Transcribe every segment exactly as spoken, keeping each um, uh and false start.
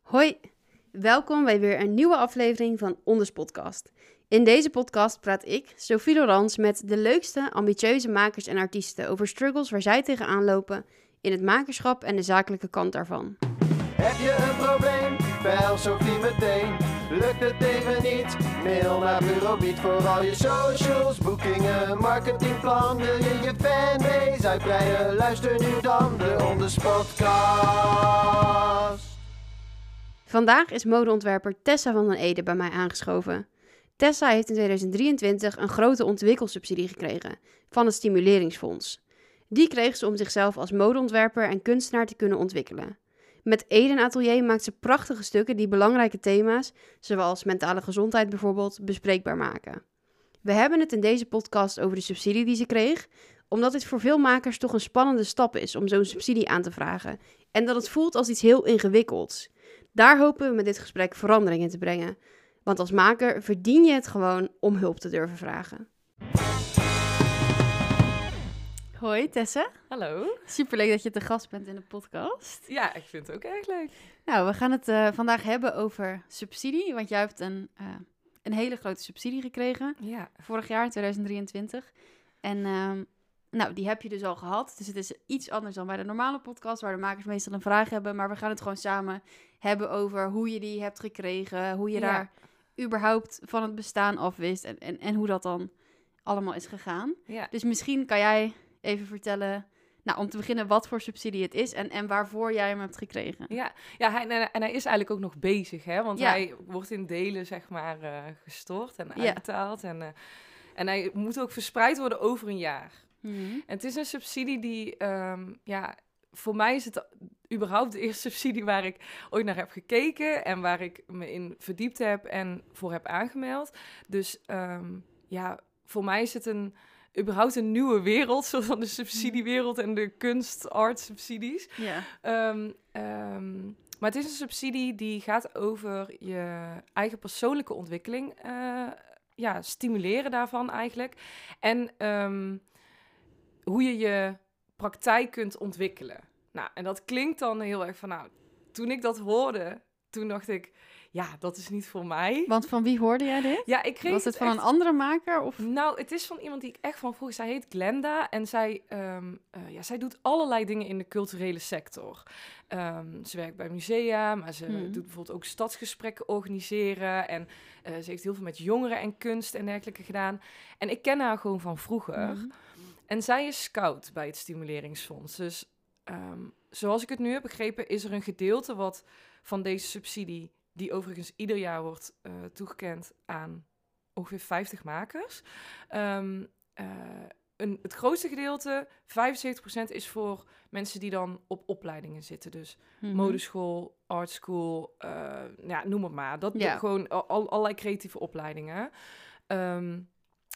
Hoi, welkom bij weer een nieuwe aflevering van Onders Podcast. In deze podcast praat ik, Sophie Laurens, met de leukste, ambitieuze makers en artiesten over struggles waar zij tegenaan lopen in het makerschap en de zakelijke kant daarvan. Heb je een probleem? Bel Sophie meteen. Lukt het even niet? Mail naar Bureau Beat voor al je socials, boekingen, marketingplan. Wil je je fanbase uitbreiden? Luister nu dan de Onders Podcast. Vandaag is modeontwerper Tessa van den Ede bij mij aangeschoven. Tessa heeft in tweeduizend drieëntwintig een grote ontwikkelsubsidie gekregen van het Stimuleringsfonds. Die kreeg ze om zichzelf als modeontwerper en kunstenaar te kunnen ontwikkelen. Met Eden Atelier maakt ze prachtige stukken die belangrijke thema's, zoals mentale gezondheid bijvoorbeeld, bespreekbaar maken. We hebben het in deze podcast over de subsidie die ze kreeg, omdat dit voor veel makers toch een spannende stap is om zo'n subsidie aan te vragen en dat het voelt als iets heel ingewikkelds. Daar hopen we met dit gesprek verandering in te brengen. Want als maker verdien je het gewoon om hulp te durven vragen. Hoi Tessa. Hallo. Superleuk dat je te gast bent in de podcast. Ja, ik vind het ook erg leuk. Nou, we gaan het uh, vandaag hebben over subsidie. Want jij hebt een, uh, een hele grote subsidie gekregen. Ja. Vorig jaar, tweeduizend drieëntwintig. En uh, nou, die heb je dus al gehad. Dus het is iets anders dan bij de normale podcast, waar de makers meestal een vraag hebben. Maar we gaan het gewoon samen hebben over hoe je die hebt gekregen. Hoe je ja. daar überhaupt van het bestaan af wist. En, en, en hoe dat dan allemaal is gegaan. Ja. Dus misschien kan jij even vertellen, nou, om te beginnen, wat voor subsidie het is en, en waarvoor jij hem hebt gekregen. Ja, ja hij, en, en hij is eigenlijk ook nog bezig, hè? Want ja. hij wordt in delen, zeg maar, uh, gestort en uitbetaald. Ja. En, uh, en hij moet ook verspreid worden over een jaar. Mm-hmm. En het is een subsidie die, um, ja, voor mij is het überhaupt de eerste subsidie waar ik ooit naar heb gekeken en waar ik me in verdiept heb en voor heb aangemeld. Dus um, ja, voor mij is het een überhaupt een nieuwe wereld, zoals van de subsidiewereld en de kunst-art-subsidies. Ja. Um, um, maar het is een subsidie die gaat over je eigen persoonlijke ontwikkeling, uh, ja, stimuleren daarvan eigenlijk. En um, hoe je je praktijk kunt ontwikkelen. Nou, en dat klinkt dan heel erg van, nou, toen ik dat hoorde, toen dacht ik, ja, dat is niet voor mij. Want van wie hoorde jij dit? Ja, ik kreeg Was het, het van echt... een andere maker? Of? Nou, het is van iemand die ik echt van vroeg. Zij heet Glenda en zij, um, uh, ja, zij doet allerlei dingen in de culturele sector. Um, ze werkt bij musea, maar ze hmm. doet bijvoorbeeld ook stadsgesprekken organiseren. En uh, ze heeft heel veel met jongeren en kunst en dergelijke gedaan. En ik ken haar gewoon van vroeger. Hmm. En zij is scout bij het Stimuleringsfonds. Dus um, zoals ik het nu heb begrepen, is er een gedeelte wat van deze subsidie, die overigens ieder jaar wordt uh, toegekend aan ongeveer vijftig makers. Um, uh, een, het grootste gedeelte, vijfenzeventig procent, is voor mensen die dan op opleidingen zitten. Dus mm-hmm. modeschool, artschool, uh, ja, noem het maar. Dat ja. gewoon al, al, allerlei creatieve opleidingen. Um,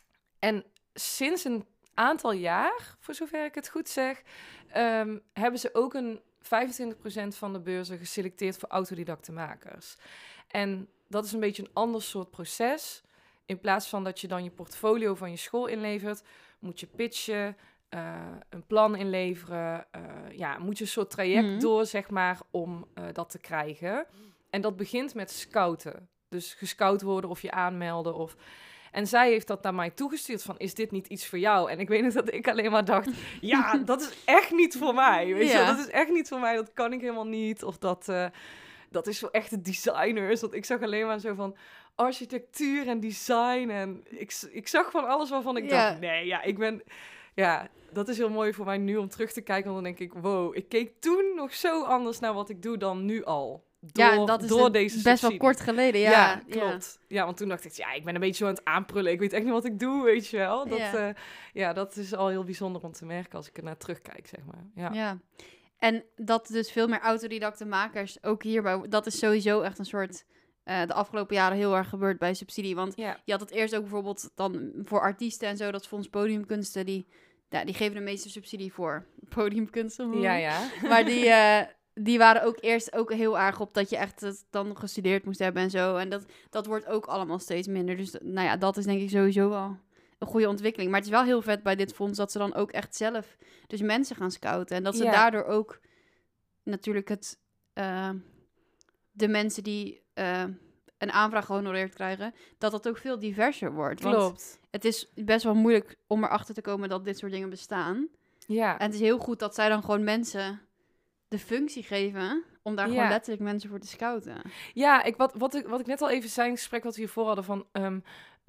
en sinds een aantal jaar, voor zover ik het goed zeg, um, hebben ze ook een vijfentwintig procent van de beurzen geselecteerd voor autodidacte makers. En dat is een beetje een ander soort proces. In plaats van dat je dan je portfolio van je school inlevert, moet je pitchen, uh, een plan inleveren. Uh, ja, moet je een soort traject mm-hmm. door, zeg maar, om uh, dat te krijgen. En dat begint met scouten. Dus gescout worden of je aanmelden of... En zij heeft dat naar mij toegestuurd van, is dit niet iets voor jou? En ik weet niet dat ik alleen maar dacht, ja, dat is echt niet voor mij. Weet ja. je, dat is echt niet voor mij, dat kan ik helemaal niet. Of dat, uh, dat is voor echte designers. Want ik zag alleen maar zo van architectuur en design. En ik, ik zag van alles waarvan ik ja. dacht, nee, ja, ik ben... Ja, dat is heel mooi voor mij nu om terug te kijken. Want dan denk ik, wow, ik keek toen nog zo anders naar wat ik doe dan nu al. Door, ja, dat is door deze best subsidie. wel kort geleden, ja. Ja, klopt. Ja. ja, want toen dacht ik, ja, ik ben een beetje zo aan het aanprullen. Ik weet echt niet wat ik doe, weet je wel. Dat, ja. Uh, ja, dat is al heel bijzonder om te merken als ik er naar terugkijk, zeg maar. Ja. ja. En dat dus veel meer autodidacte makers, ook hierbij, dat is sowieso echt een soort... Uh, de afgelopen jaren heel erg gebeurd bij subsidie. Want ja. je had het eerst ook bijvoorbeeld dan voor artiesten en zo, dat Fonds Podiumkunsten, die, ja, die geven de meeste subsidie voor podiumkunsten. Ja, ja. Maar die... Uh, Die waren ook eerst ook heel erg op dat je echt het dan gestudeerd moest hebben en zo. En dat, dat wordt ook allemaal steeds minder. Dus nou ja, dat is denk ik sowieso wel een goede ontwikkeling. Maar het is wel heel vet bij dit fonds dat ze dan ook echt zelf dus mensen gaan scouten. En dat ze ja. daardoor ook natuurlijk het... Uh, de mensen die uh, een aanvraag gehonoreerd krijgen, dat dat ook veel diverser wordt. Klopt. Want het is best wel moeilijk om erachter te komen dat dit soort dingen bestaan. Ja. En het is heel goed dat zij dan gewoon mensen de functie geven om daar ja. gewoon letterlijk mensen voor te scouten. Ja, ik, wat, wat, ik, wat ik net al even zei in het gesprek wat we hiervoor hadden van... Um,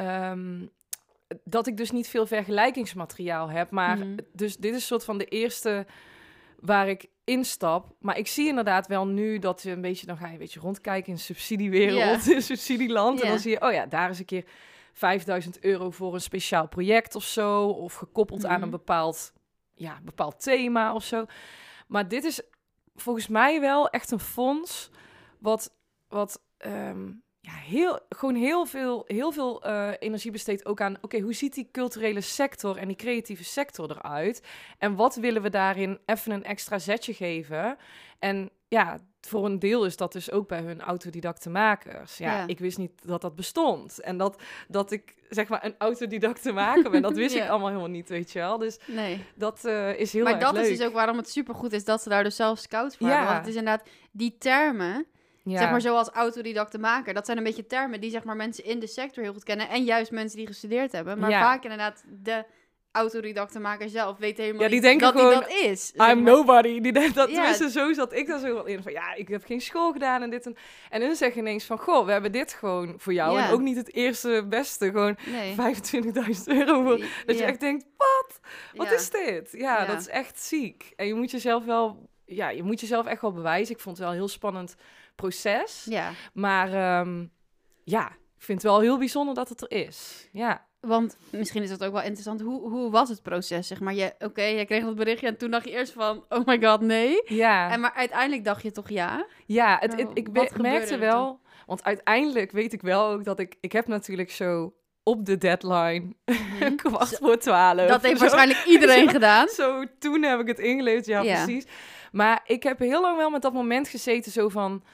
um, dat ik dus niet veel vergelijkingsmateriaal heb. Maar mm-hmm. dus dit is een soort van de eerste waar ik instap. Maar ik zie inderdaad wel nu dat je een beetje... Dan ga je een beetje rondkijken in subsidiewereld, yeah. in subsidieland. Yeah. En dan zie je, oh ja, daar is een keer vijfduizend euro voor een speciaal project of zo. Of gekoppeld mm-hmm. aan een bepaald, ja, bepaald thema of zo. Maar dit is volgens mij wel echt een fonds wat... wat um, Ja, heel, gewoon heel veel, heel veel uh, energie besteedt ook aan... Oké, okay, hoe ziet die culturele sector en die creatieve sector eruit? En wat willen we daarin even een extra zetje geven? En ja, voor een deel is dat dus ook bij hun autodidacte makers. Ja, ja. Ik wist niet dat dat bestond. En dat, dat ik, zeg maar, een autodidacte maker ben, dat wist ja. ik allemaal helemaal niet, weet je wel. Dus nee. dat uh, is heel maar erg leuk. Maar dat is dus ook waarom het supergoed is dat ze daar dus zelf scouts voor hebben. Ja. Want het is inderdaad die termen... Ja. Zeg maar zoals autodidacte maker. Dat zijn een beetje termen die zeg maar mensen in de sector heel goed kennen. En juist mensen die gestudeerd hebben. Maar ja. vaak inderdaad de autodidacte maker zelf weet helemaal ja, die niet denken dat gewoon, hij dat is. I'm zeg maar. nobody. Die denkt dat, ja. tenminste zo zat ik daar zo wel in. Van ja, ik heb geen school gedaan en dit en... En hun zeggen ineens van, goh, we hebben dit gewoon voor jou. Ja. En ook niet het eerste beste. Gewoon nee. vijfentwintigduizend euro voor. Dat ja. je echt denkt, wat? Wat ja. is dit? Ja, ja, dat is echt ziek. En je moet jezelf wel... Ja, je moet jezelf echt wel bewijzen. Ik vond het wel heel spannend... proces. Ja. Maar um, ja, ik vind het wel heel bijzonder dat het er is. Ja. Want misschien is het ook wel interessant. Hoe, hoe was het proces? Zeg maar, oké, okay, jij kreeg dat berichtje en toen dacht je eerst van, oh my god, nee. Ja. En maar uiteindelijk dacht je toch ja? Ja, het, het, ik be- merkte wel, toen? Want uiteindelijk weet ik wel ook dat ik, ik heb natuurlijk zo op de deadline, mm-hmm. kwart voor twaalf. Dat heeft zo, waarschijnlijk iedereen zo, gedaan. Zo, toen heb ik het ingeleverd, ja, ja, precies. Maar ik heb heel lang wel met dat moment gezeten zo van...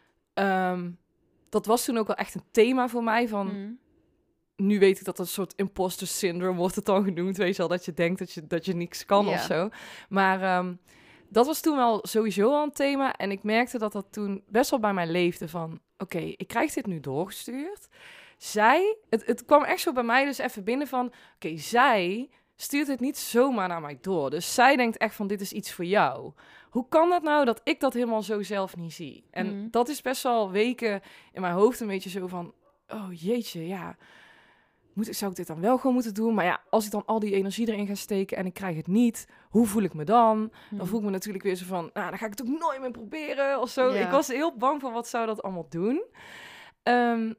Um, dat was toen ook wel echt een thema voor mij van... Mm. Nu weet ik dat dat een soort imposter syndrome wordt het dan genoemd. Weet je wel, dat je denkt dat je, dat je niks kan yeah. of zo. Maar um, dat was toen wel sowieso al een thema. En ik merkte dat dat toen best wel bij mij leefde van... Oké, okay, ik krijg dit nu doorgestuurd. Zij, het, het kwam echt zo bij mij dus even binnen van... Oké, okay, zij... stuurt het niet zomaar naar mij door. Dus zij denkt echt van, dit is iets voor jou. Hoe kan dat nou dat ik dat helemaal zo zelf niet zie? En mm. dat is best wel weken in mijn hoofd een beetje zo van... Oh jeetje, ja. Moet ik, zou ik dit dan wel gewoon moeten doen? Maar ja, als ik dan al die energie erin ga steken en ik krijg het niet... Hoe voel ik me dan? Mm. Dan voel ik me natuurlijk weer zo van... Nou, dan ga ik het ook nooit meer proberen of zo. Ja. Ik was heel bang van, wat zou dat allemaal doen? Um,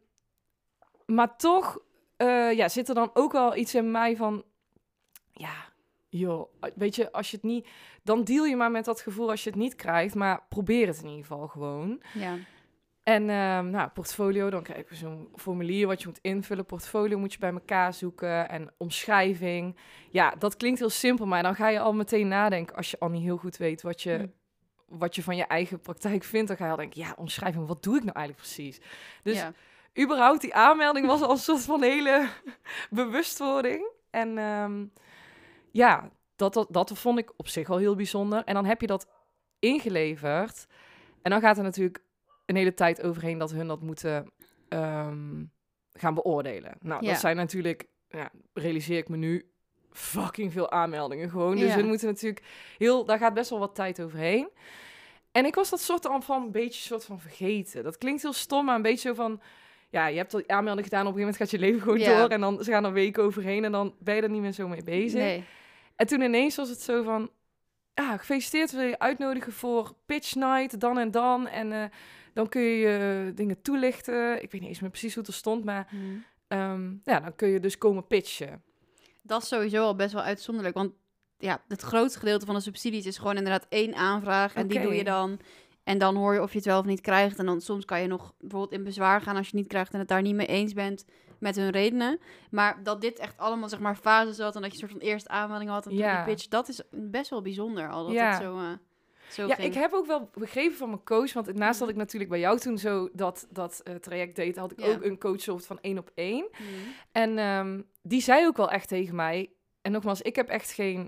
maar toch uh, ja, zit er dan ook wel iets in mij van... Ja, joh, weet je, als je het niet... Dan deal je maar met dat gevoel als je het niet krijgt. Maar probeer het in ieder geval gewoon. Ja. En um, nou, portfolio, dan krijg je zo'n formulier wat je moet invullen. Portfolio moet je bij elkaar zoeken. En omschrijving. Ja, dat klinkt heel simpel, maar dan ga je al meteen nadenken... als je al niet heel goed weet wat je, mm. wat je van je eigen praktijk vindt. Dan ga je al denken, ja, omschrijving, wat doe ik nou eigenlijk precies? Dus ja. überhaupt die aanmelding was al een soort van hele bewustwording. En... Um, Ja, dat, dat, dat vond ik op zich al heel bijzonder. En dan heb je dat ingeleverd. En dan gaat er natuurlijk een hele tijd overheen dat hun dat moeten um, gaan beoordelen. Nou, ja. dat zijn natuurlijk, ja, realiseer ik me nu, fucking veel aanmeldingen gewoon. Dus ja. hun moeten natuurlijk heel, daar gaat best wel wat tijd overheen. En ik was dat soort van een beetje soort van vergeten. Dat klinkt heel stom, maar een beetje zo van... Ja, je hebt die aanmelding gedaan, op een gegeven moment gaat je leven gewoon ja. door. En dan ze gaan er weken overheen en dan ben je er niet meer zo mee bezig. Nee. En toen ineens was het zo van... Ja, gefeliciteerd, wil je uitnodigen voor pitch night, dan en dan. En uh, dan kun je uh, dingen toelichten. Ik weet niet eens meer precies hoe het er stond, maar... Hmm. Um, ja, dan kun je dus komen pitchen. Dat is sowieso al best wel uitzonderlijk. Want ja, het grootste gedeelte van de subsidies is gewoon inderdaad één aanvraag. En okay. die doe je dan... En dan hoor je of je het wel of niet krijgt. En dan soms kan je nog bijvoorbeeld in bezwaar gaan als je het niet krijgt en het daar niet mee eens bent met hun redenen. Maar dat dit echt allemaal, zeg maar, fases had en dat je een soort van eerste aanmelding had en ja. die pitch, dat is best wel bijzonder al dat ja. het zo, uh, zo ja, ging. Ik heb ook wel begrepen van mijn coach, want naast dat ik natuurlijk bij jou toen zo dat, dat uh, traject deed, had ik ja. ook een coach van één op één. Mm. En um, die zei ook wel echt tegen mij, en nogmaals, ik heb echt geen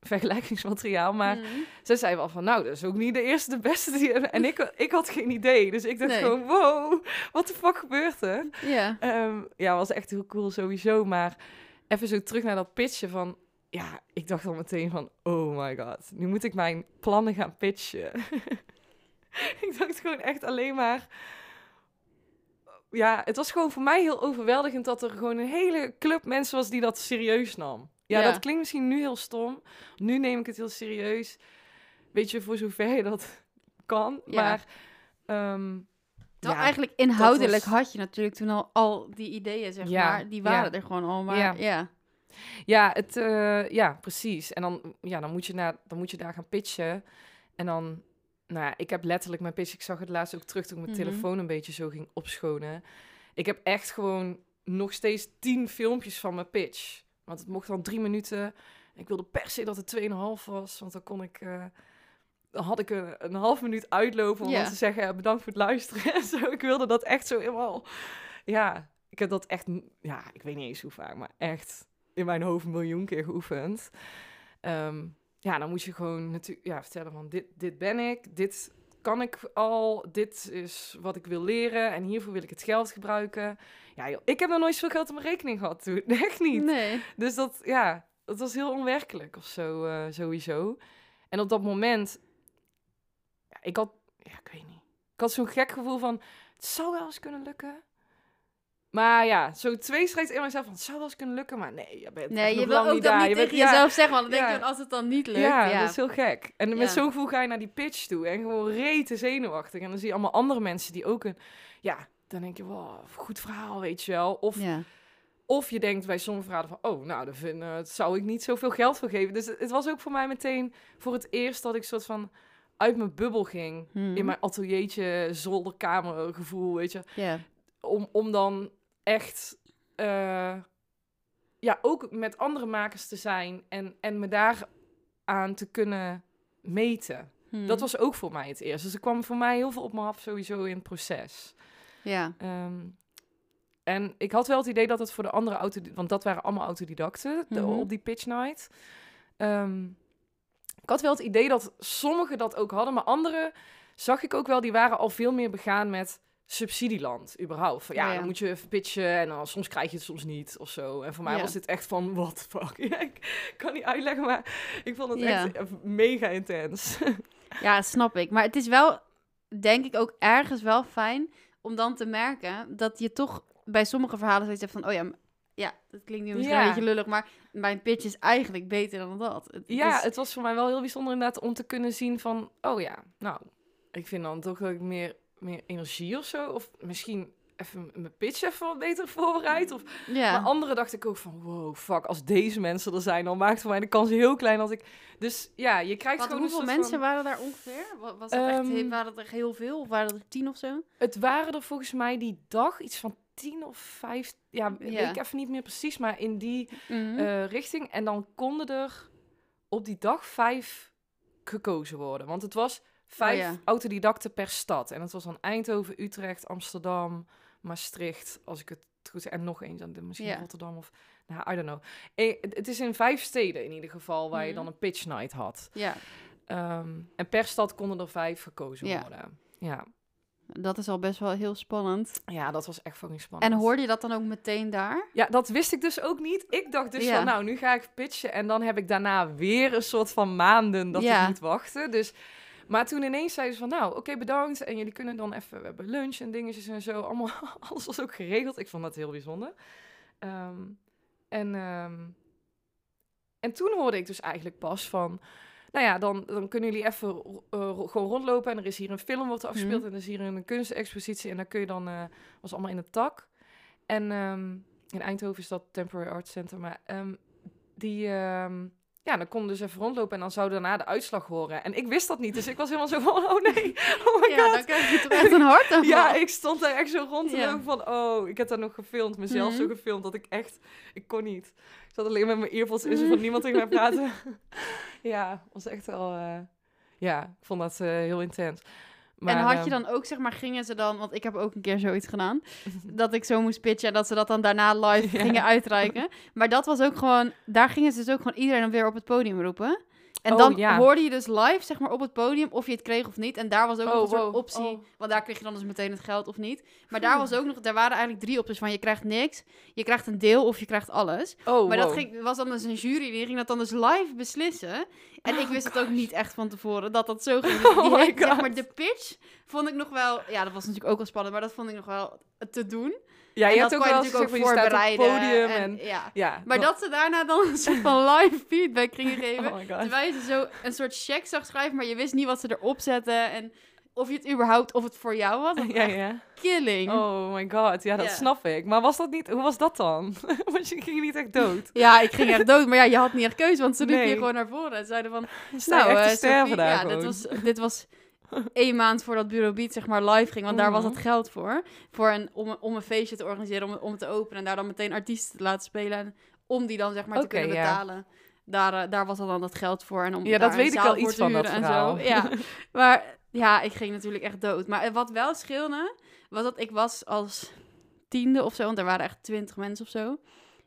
vergelijkingsmateriaal. Maar Mhm. ze zei wel van, nou, dat is ook niet de eerste, de beste. Die... En ik, ik had geen idee. Dus ik dacht Nee. gewoon, wow, wat de fuck gebeurt er? Ja. Um, ja, was echt heel cool sowieso. Maar even zo terug naar dat pitchen van... Ja, ik dacht al meteen van, oh my god. Nu moet ik mijn plannen gaan pitchen. Ik dacht gewoon echt alleen maar... Ja, het was gewoon voor mij heel overweldigend... dat er gewoon een hele club mensen was die dat serieus nam. Ja, Ja. dat klinkt misschien nu heel stom. Nu neem ik het heel serieus. Weet je, voor zover je dat kan. Ja. Maar... Um, Terwijl ja, eigenlijk inhoudelijk was- had je natuurlijk toen al, al die ideeën, zeg Ja, maar. Die waren ja. er gewoon al, maar Ja. ja. Ja, het, uh, ja, precies. En dan, ja, dan, moet je naar, dan moet je daar gaan pitchen. En dan, nou ja, ik heb letterlijk mijn pitch... Ik zag het laatst ook terug toen ik mijn Mhm. telefoon een beetje zo ging opschonen. Ik heb echt gewoon nog steeds tien filmpjes van mijn pitch. Want het mocht dan drie minuten. Ik wilde per se dat het tweeënhalf was, want dan kon ik... Uh, dan had ik een, een half minuut uitlopen om Ja. dan te zeggen... Ja, bedankt voor het luisteren en zo. Ik wilde dat echt zo helemaal... Ja, ik heb dat echt... Ja, ik weet niet eens hoe vaak, maar echt... in mijn hoofd een miljoen keer geoefend. Um, ja, dan moet je gewoon natuurlijk ja, vertellen van dit, dit ben ik, dit kan ik al, dit is wat ik wil leren en hiervoor wil ik het geld gebruiken. Ja, joh, ik heb nog nooit zoveel geld op mijn rekening gehad toen, echt niet. Nee. Dus dat, ja, dat was heel onwerkelijk of zo, uh, sowieso. En op dat moment, ja, ik had, ja, ik weet niet, ik had zo'n gek gevoel van, het zou wel eens kunnen lukken. Maar ja, zo tweestrijd in mezelf van, het zou wel eens kunnen lukken, maar nee, je bent Nee, je nog wil lang ook niet dat daar. niet Je tegen bent, ja, jezelf zeggen, want dan ja. denk je, als het dan niet lukt. ja, Ja, dat is heel gek. En met Ja. zo'n gevoel ga je naar die pitch toe en gewoon rete zenuwachtig. En dan zie je allemaal andere mensen die ook een, ja, dan denk je, wow, goed verhaal, weet je wel. Of, Ja. of je denkt bij sommige verhalen van, oh, nou, daar vind, uh, zou ik niet zoveel geld voor geven. Dus het, het was ook voor mij meteen voor het eerst dat ik soort van uit mijn bubbel ging. Mhm. In mijn ateliertje, zolderkamer gevoel, weet je. Ja. Om, om dan echt, uh, ja, ook met andere makers te zijn en, en me daar aan te kunnen meten. Mhm. Dat was ook voor mij het eerst. Dus er kwam voor mij heel veel op me af sowieso in het proces. Ja. Um, en ik had wel het idee dat het voor de andere autodidacten, want dat waren allemaal autodidacten de, Mhm. op die pitch night. Um, ik had wel het idee dat sommigen dat ook hadden, maar anderen zag ik ook wel, die waren al veel meer begaan met subsidieland, überhaupt. Van, ja, Ja, ja. dan moet je even pitchen en dan soms krijg je het, soms niet, of zo. En voor mij Ja. was dit echt van, what the fuck? Ja, ik kan niet uitleggen, maar ik vond het Ja. echt mega intens. Ja, snap ik. Maar het is wel, denk ik, ook ergens wel fijn om dan te merken dat je toch bij sommige verhalen zoiets hebt van, oh ja, m- ja, dat klinkt nu misschien Ja. een beetje lullig, maar mijn pitch is eigenlijk beter dan dat. Het Ja, is- het was voor mij wel heel bijzonder inderdaad om te kunnen zien van, oh ja, nou, ik vind dan toch dat ik meer, meer energie of zo, of misschien even m- mijn pitch even wat beter voorbereid. Of, ja. Maar anderen dacht ik ook van, wow, fuck, als deze mensen er zijn, dan maakt voor mij de kans heel klein als ik... Dus ja, je krijgt Want gewoon hoeveel een soort mensen van... waren daar ongeveer? Wa- Was het echt, Ehm, he- waren het er heel veel? Of waren het er tien of zo? Het waren er volgens mij die dag iets van tien of vijf, ja, Ja. weet ik even niet meer precies, maar in die Mhm. uh, richting. En dan konden er op die dag vijf gekozen worden. Want het was vijf Oh ja. autodidacten per stad. En het was dan Eindhoven, Utrecht, Amsterdam, Maastricht, als ik het goed zeg. En nog eens, dan misschien Ja. Rotterdam of... Nou, I don't know. Eh, het het is in vijf steden in ieder geval waar je Mhm. dan een pitch night had. Ja, Um, en per stad konden er vijf gekozen Ja. worden. Ja. dat is al best wel heel spannend. ja, dat was echt fucking spannend. En hoorde je dat dan ook meteen daar? Ja, dat wist ik dus ook niet. Ik dacht dus Ja. van, nou, nu ga ik pitchen. En dan heb ik daarna weer een soort van maanden dat Ja. ik moet wachten. Dus, maar toen ineens zeiden ze van, nou, oké, okay, bedankt. En jullie kunnen dan even, we hebben lunch en dingetjes en zo. Allemaal, alles was ook geregeld. Ik vond dat heel bijzonder. Um, en, um, en toen hoorde ik dus eigenlijk pas van... Nou ja, dan, dan kunnen jullie even uh, gewoon rondlopen. En er is hier een film wordt er afgespeeld. Mhm. En er is hier een kunstexpositie. En daar kun je dan... Uh, was allemaal in het tak. En um, in Eindhoven is dat Temporary Art Center. Maar um, die... Um, ja, dan konden dus even rondlopen. En dan zouden we daarna de uitslag horen. En ik wist dat niet. Dus ik was helemaal zo van... Oh nee, oh my Ja, god. dan krijg je toch echt een hartaanval. Ja, ik stond daar echt zo rond te Ja. lopen van... Oh, ik heb daar nog gefilmd. Mezelf Mhm. zo gefilmd dat ik echt... Ik kon niet. Ik zat alleen met mijn earpods in. Zo van niemand tegen mij praten. Ja, was echt wel... Uh, ja, ik vond dat uh, heel intens. Maar, en had je uh, dan ook, zeg maar, gingen ze dan... Want ik heb ook een keer zoiets gedaan. Dat ik zo moest pitchen en dat ze dat dan daarna live Ja. gingen uitreiken. Maar dat was ook gewoon... Daar gingen ze dus ook gewoon iedereen dan weer op het podium roepen. En Oh, dan ja. hoorde je dus live, zeg maar, op het podium of je het kreeg of niet. En daar was ook Oh, nog een soort wow. optie, Oh. want daar kreeg je dan dus meteen het geld of niet. Maar daar was ook nog, daar waren eigenlijk drie opties van je krijgt niks, je krijgt een deel of je krijgt alles. Oh, Maar dat wow. ging, was dan dus een jury, die ging dat dan dus live beslissen. En ik wist het ook niet echt van tevoren, dat dat zo ging. Die Oh my hele- zeg God. maar, de pitch vond ik nog wel, ja, dat was natuurlijk ook wel spannend, maar dat vond ik nog wel te doen. Ja, je en hebt dat ook kon wel je eens natuurlijk gezegd, ook van, je staat op voorbereiden. het podium. En, ja. ja, Maar dat ze daarna dan een soort van live feedback gingen geven. Oh my God. Terwijl je ze zo een soort check zag schrijven, maar je wist niet wat ze erop zetten. En of je het überhaupt, of het voor jou was. Dat was Ja, echt ja. killing. Oh my god, ja, dat Ja. snap ik. Maar was dat niet, hoe was dat dan? Want je ging niet echt dood. Ja, ik ging echt dood. Maar ja, je had niet echt keuze, want ze riepen Nee. je gewoon naar voren. En zeiden van, Je staat nou, echt te eh, sterven Sophie, daar ja, gewoon. dit was, dit was één maand voordat Bureau Beat zeg maar live ging. Want daar was Mhm. het geld voor. voor een, om, om een feestje te organiseren, om, om het te openen. En daar dan meteen artiesten te laten spelen. En om die dan zeg maar te Oké, kunnen ja. betalen. Daar, eh, daar was dan dat geld voor. En om Ja, daar dat een weet ik zaal wel voor iets te van, dat huren en verhaal. zo. Ja, maar ja, ik ging natuurlijk echt dood. Maar wat wel scheelde, was dat ik was als tiende of zo. Want er waren echt twintig mensen of zo.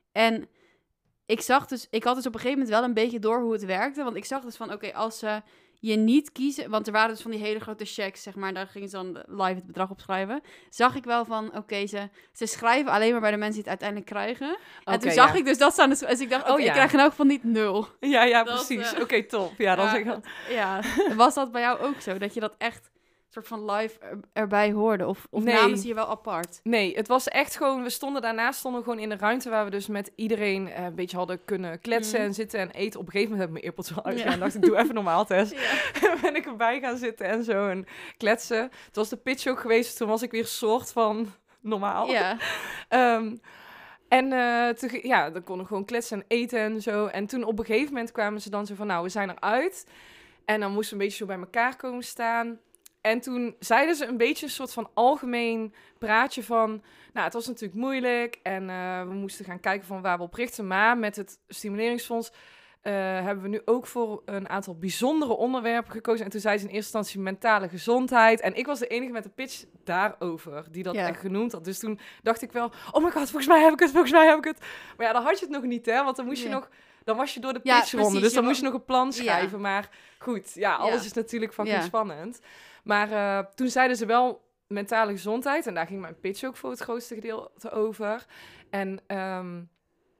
En ik zag dus, ik had dus op een gegeven moment wel een beetje door hoe het werkte. Want ik zag dus van, oké, als ze je niet kiezen... Want er waren dus van die hele grote checks, zeg maar. Daar gingen ze dan live het bedrag op schrijven. Zag ik wel van, oké, ze, ze schrijven alleen maar bij de mensen die het uiteindelijk krijgen. En Oké, toen zag ja. ik dus dat staan. Dus ik dacht, oké, Oh, ja. ik krijg in elk geval niet nul. Ja, ja, Dat, precies. eh, Oké, top. Ja, dan Ja, zeg ik dat- ja, was dat bij jou ook zo? Dat je dat echt soort van live er- erbij hoorde? Of, of Nee. namen ze je wel apart? Nee, het was echt gewoon... We stonden daarnaast stonden we gewoon in de ruimte... waar we dus met iedereen eh, een beetje hadden kunnen kletsen... Mhm. en zitten en eten. Op een gegeven moment heb ik mijn earpods wel uitgedaan... Ja. en dacht ik, doe even normaal, Tess. Ja. ben ik erbij gaan zitten en zo en kletsen. Toen was de pitch ook geweest... toen was ik weer soort van normaal. Ja. Ehm, en eh, toen, ge- ja, dan kon ik gewoon kletsen en eten en zo. En toen op een gegeven moment kwamen ze dan zo van... nou, we zijn eruit. En dan moesten we een beetje zo bij elkaar komen staan... En toen zeiden ze een beetje een soort van algemeen praatje van... Nou, het was natuurlijk moeilijk en uh, we moesten gaan kijken van waar we op richten. Maar met het stimuleringsfonds uh, hebben we nu ook voor een aantal bijzondere onderwerpen gekozen. En toen zei ze in eerste instantie mentale gezondheid. En ik was de enige met de pitch daarover die dat Ja. echt genoemd had. Dus toen dacht ik wel, oh my god, volgens mij heb ik het, volgens mij heb ik het. Maar ja, dan had je het nog niet, hè? Want dan moest je Ja. nog... Dan was je door de Ja, pitchronde, precies. dus dan Je moest je nog een plan schrijven. Ja. Maar goed, ja, alles Ja. is natuurlijk fucking Ja. spannend. Maar uh, toen zeiden ze wel mentale gezondheid. En daar ging mijn pitch ook voor het grootste gedeelte over. En, um,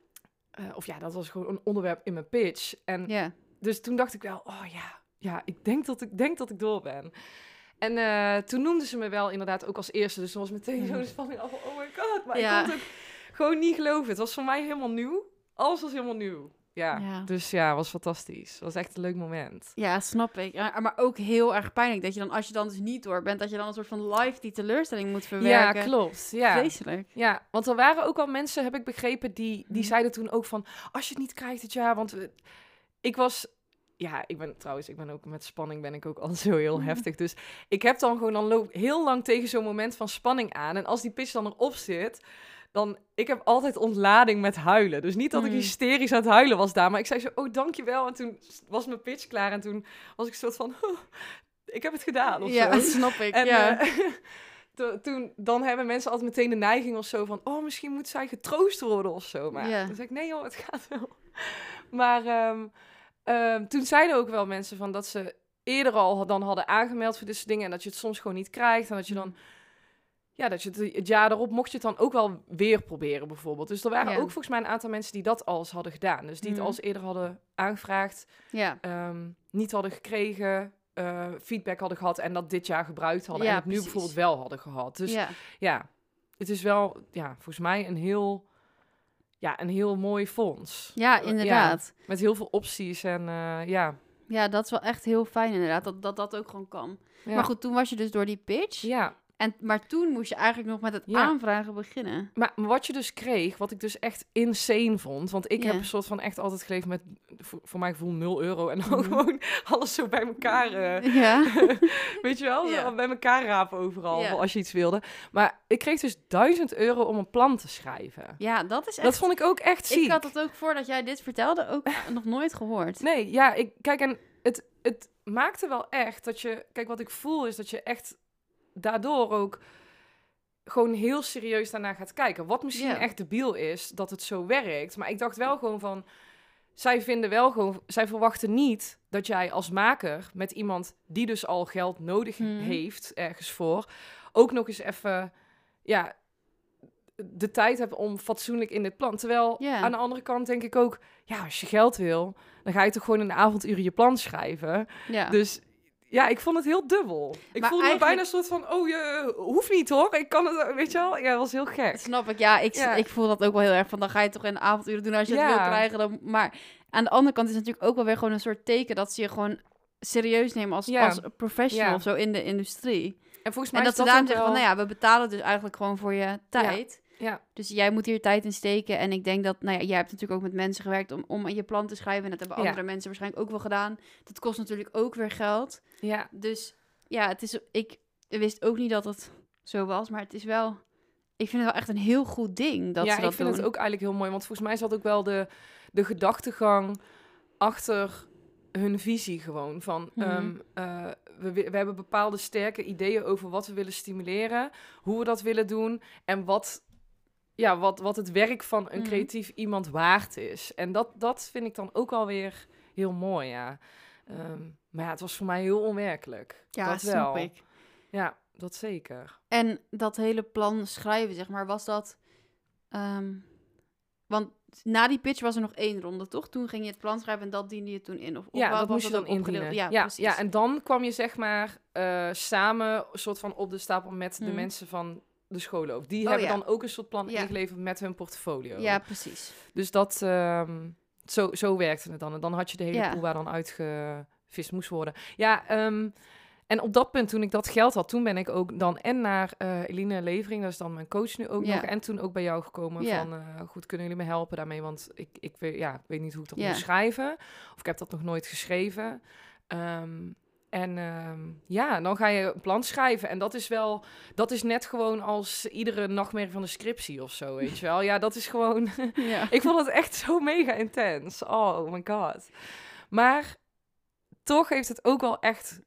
uh, of ja, dat was gewoon een onderwerp in mijn pitch. En Ja. dus toen dacht ik wel, oh ja, ja ik, denk dat ik denk dat ik door ben. En uh, toen noemden ze me wel inderdaad ook als eerste. Dus toen was meteen zo'n spanning af van, oh my god. Maar Ja. ik kon het ook gewoon niet geloven. Het was voor mij helemaal nieuw. Alles was helemaal nieuw. Ja, Ja. dus ja, was fantastisch. Het was echt een leuk moment. Ja, snap ik. Ja, maar ook heel erg pijnlijk dat je dan, als je dan dus niet door bent, dat je dan een soort van live die teleurstelling moet verwerken. Ja, klopt. Ja. Vreselijk. Ja, want er waren ook al mensen, heb ik begrepen, die, die Hm. zeiden toen ook van... Als je het niet krijgt dit jaar, want we- ik was... Ja, ik ben trouwens, ik ben ook met spanning ben ik ook al zo heel heftig. Dus ik heb dan gewoon, dan loop heel lang tegen zo'n moment van spanning aan. En als die pitch dan erop zit, dan... Ik heb altijd ontlading met huilen. Dus niet dat ik Mm. hysterisch aan het huilen was daar, maar ik zei zo, oh, dankjewel. En toen was mijn pitch klaar en toen was ik soort van, oh, ik heb het gedaan of Ja, zo. snap ik. En ja. eh, to- toen, dan hebben mensen altijd meteen de neiging of zo van... oh, misschien moet zij getroost worden of zo. Maar Ja. dan zeg ik, nee joh, het gaat wel. Maar ehm, ehm, toen zeiden ook wel mensen van dat ze eerder al dan hadden aangemeld voor dit soort dingen... en dat je het soms gewoon niet krijgt. En dat je dan... Ja, dat je het, het jaar erop mocht je het dan ook wel weer proberen bijvoorbeeld. Dus er waren Ja. ook volgens mij een aantal mensen die dat al eens hadden gedaan. Dus die het Mhm. al eens eerder hadden aangevraagd, ja. ehm, niet hadden gekregen... eh, feedback hadden gehad en dat dit jaar gebruikt hadden Ja, en het nu precies. bijvoorbeeld wel hadden gehad. Dus ja, ja. het is wel, ja, volgens mij een heel, ja, een heel mooi fonds. Ja, inderdaad. Ja, met heel veel opties en uh, ja. Ja, dat is wel echt heel fijn inderdaad, dat dat, dat ook gewoon kan. ja. Maar goed, toen was je dus door die pitch. Ja, En, maar toen moest je eigenlijk nog met het Ja. aanvragen beginnen. maar wat je dus kreeg, wat ik dus echt insane vond, want ik Ja. heb een soort van echt altijd geleefd met, voor, voor mijn gevoel, nul euro en dan Mhm. gewoon alles zo bij elkaar, uh, Ja. weet je wel, Ja. zo bij elkaar rapen overal, Ja. als je iets wilde. Maar ik kreeg dus duizend euro om een plan te schrijven. Ja, dat is echt... Dat vond ik ook echt ziek. Ik had dat ook voordat jij dit vertelde ook nog nooit gehoord. Nee, ja, ik, kijk, en het, het maakte wel echt dat je... Kijk, wat ik voel is dat je echt daardoor ook gewoon heel serieus daarna gaat kijken. Wat misschien Ja. echt debiel is, dat het zo werkt. Maar ik dacht wel gewoon van... zij vinden wel gewoon, zij verwachten niet dat jij als maker met iemand die dus al geld nodig Hmm. heeft ergens voor, ook nog eens even, ja, de tijd hebt om fatsoenlijk in dit plan. Terwijl Ja. aan de andere kant denk ik ook, ja, als je geld wil, dan ga je toch gewoon in de avonduren je plan schrijven. Ja. Dus ja, ik vond het heel dubbel. Ik Maar voelde me eigenlijk- bijna een soort van, oh, je hoeft niet hoor, ik kan het, weet je wel. Ja, dat was heel gek. Snap ik. Ja, ik, Ja. ik voel dat ook wel heel erg van, dan ga je toch in de avonduren doen als je het Ja. wil krijgen. Dan, maar aan de andere kant is het natuurlijk ook wel weer gewoon een soort teken dat ze je gewoon serieus nemen als, Ja. als professional Ja. of zo in de industrie. En volgens mij En dat is ze dat daarom ook zeggen van, wel- nou ja, we betalen dus eigenlijk gewoon voor je tijd. Ja, Dus jij moet hier tijd in steken. En ik denk dat, nou ja, jij hebt natuurlijk ook met mensen gewerkt om, om je plan te schrijven. En dat hebben Ja. andere mensen waarschijnlijk ook wel gedaan. Dat kost natuurlijk ook weer geld. ja. Dus ja, het is, ik wist ook niet dat het zo was. Maar het is wel, ik vind het wel echt een heel goed ding dat ja, ze dat ik vind doen. het ook eigenlijk heel mooi. Want volgens mij zat ook wel de, de gedachtegang achter hun visie gewoon. Van, Mhm. ehm, eh, we, wi- we hebben bepaalde sterke ideeën over wat we willen stimuleren. Hoe we dat willen doen. En wat, ja, wat, wat het werk van een Mhm. creatief iemand waard is. En dat, dat vind ik dan ook alweer heel mooi, ja. Ehm, maar ja, het was voor mij heel onwerkelijk. Ja, dat snap wel. ik. Ja, dat zeker. En dat hele plan schrijven, zeg maar, was dat... ehm, want na die pitch was er nog één ronde, toch? Toen ging je het plan schrijven en dat diende je toen in? Of, of Ja, wa- dat was moest je dan ook opgedeeld? indienen. Ja, Ja, precies. ja, en dan kwam je zeg maar eh, samen soort van op de stapel met de Mhm. mensen van de scholen ook. Die Oh, hebben ja. dan ook een soort plan Ja. ingeleverd met hun portfolio. Ja, precies. Dus dat, ehm, zo, zo werkte het dan. En dan had je de hele Ja. pool waar dan uitgevist moest worden. Ja, ehm, en op dat punt, toen ik dat geld had, toen ben ik ook dan en naar eh Eline Levering, dat is dan mijn coach nu ook Ja. nog, en toen ook bij jou gekomen Ja. van, eh, goed, kunnen jullie me helpen daarmee? Want ik, ik, weet, ja, ik weet niet hoe ik dat Ja. moet schrijven. Of ik heb dat nog nooit geschreven. Ehm, en ehm, ja, dan ga je een plan schrijven. En dat is wel, dat is net gewoon als iedere nachtmerrie van de scriptie of zo, weet je wel. Ja, dat is gewoon... Ja. Ik vond het echt zo mega intens. Oh my god. Maar toch heeft het ook wel echt...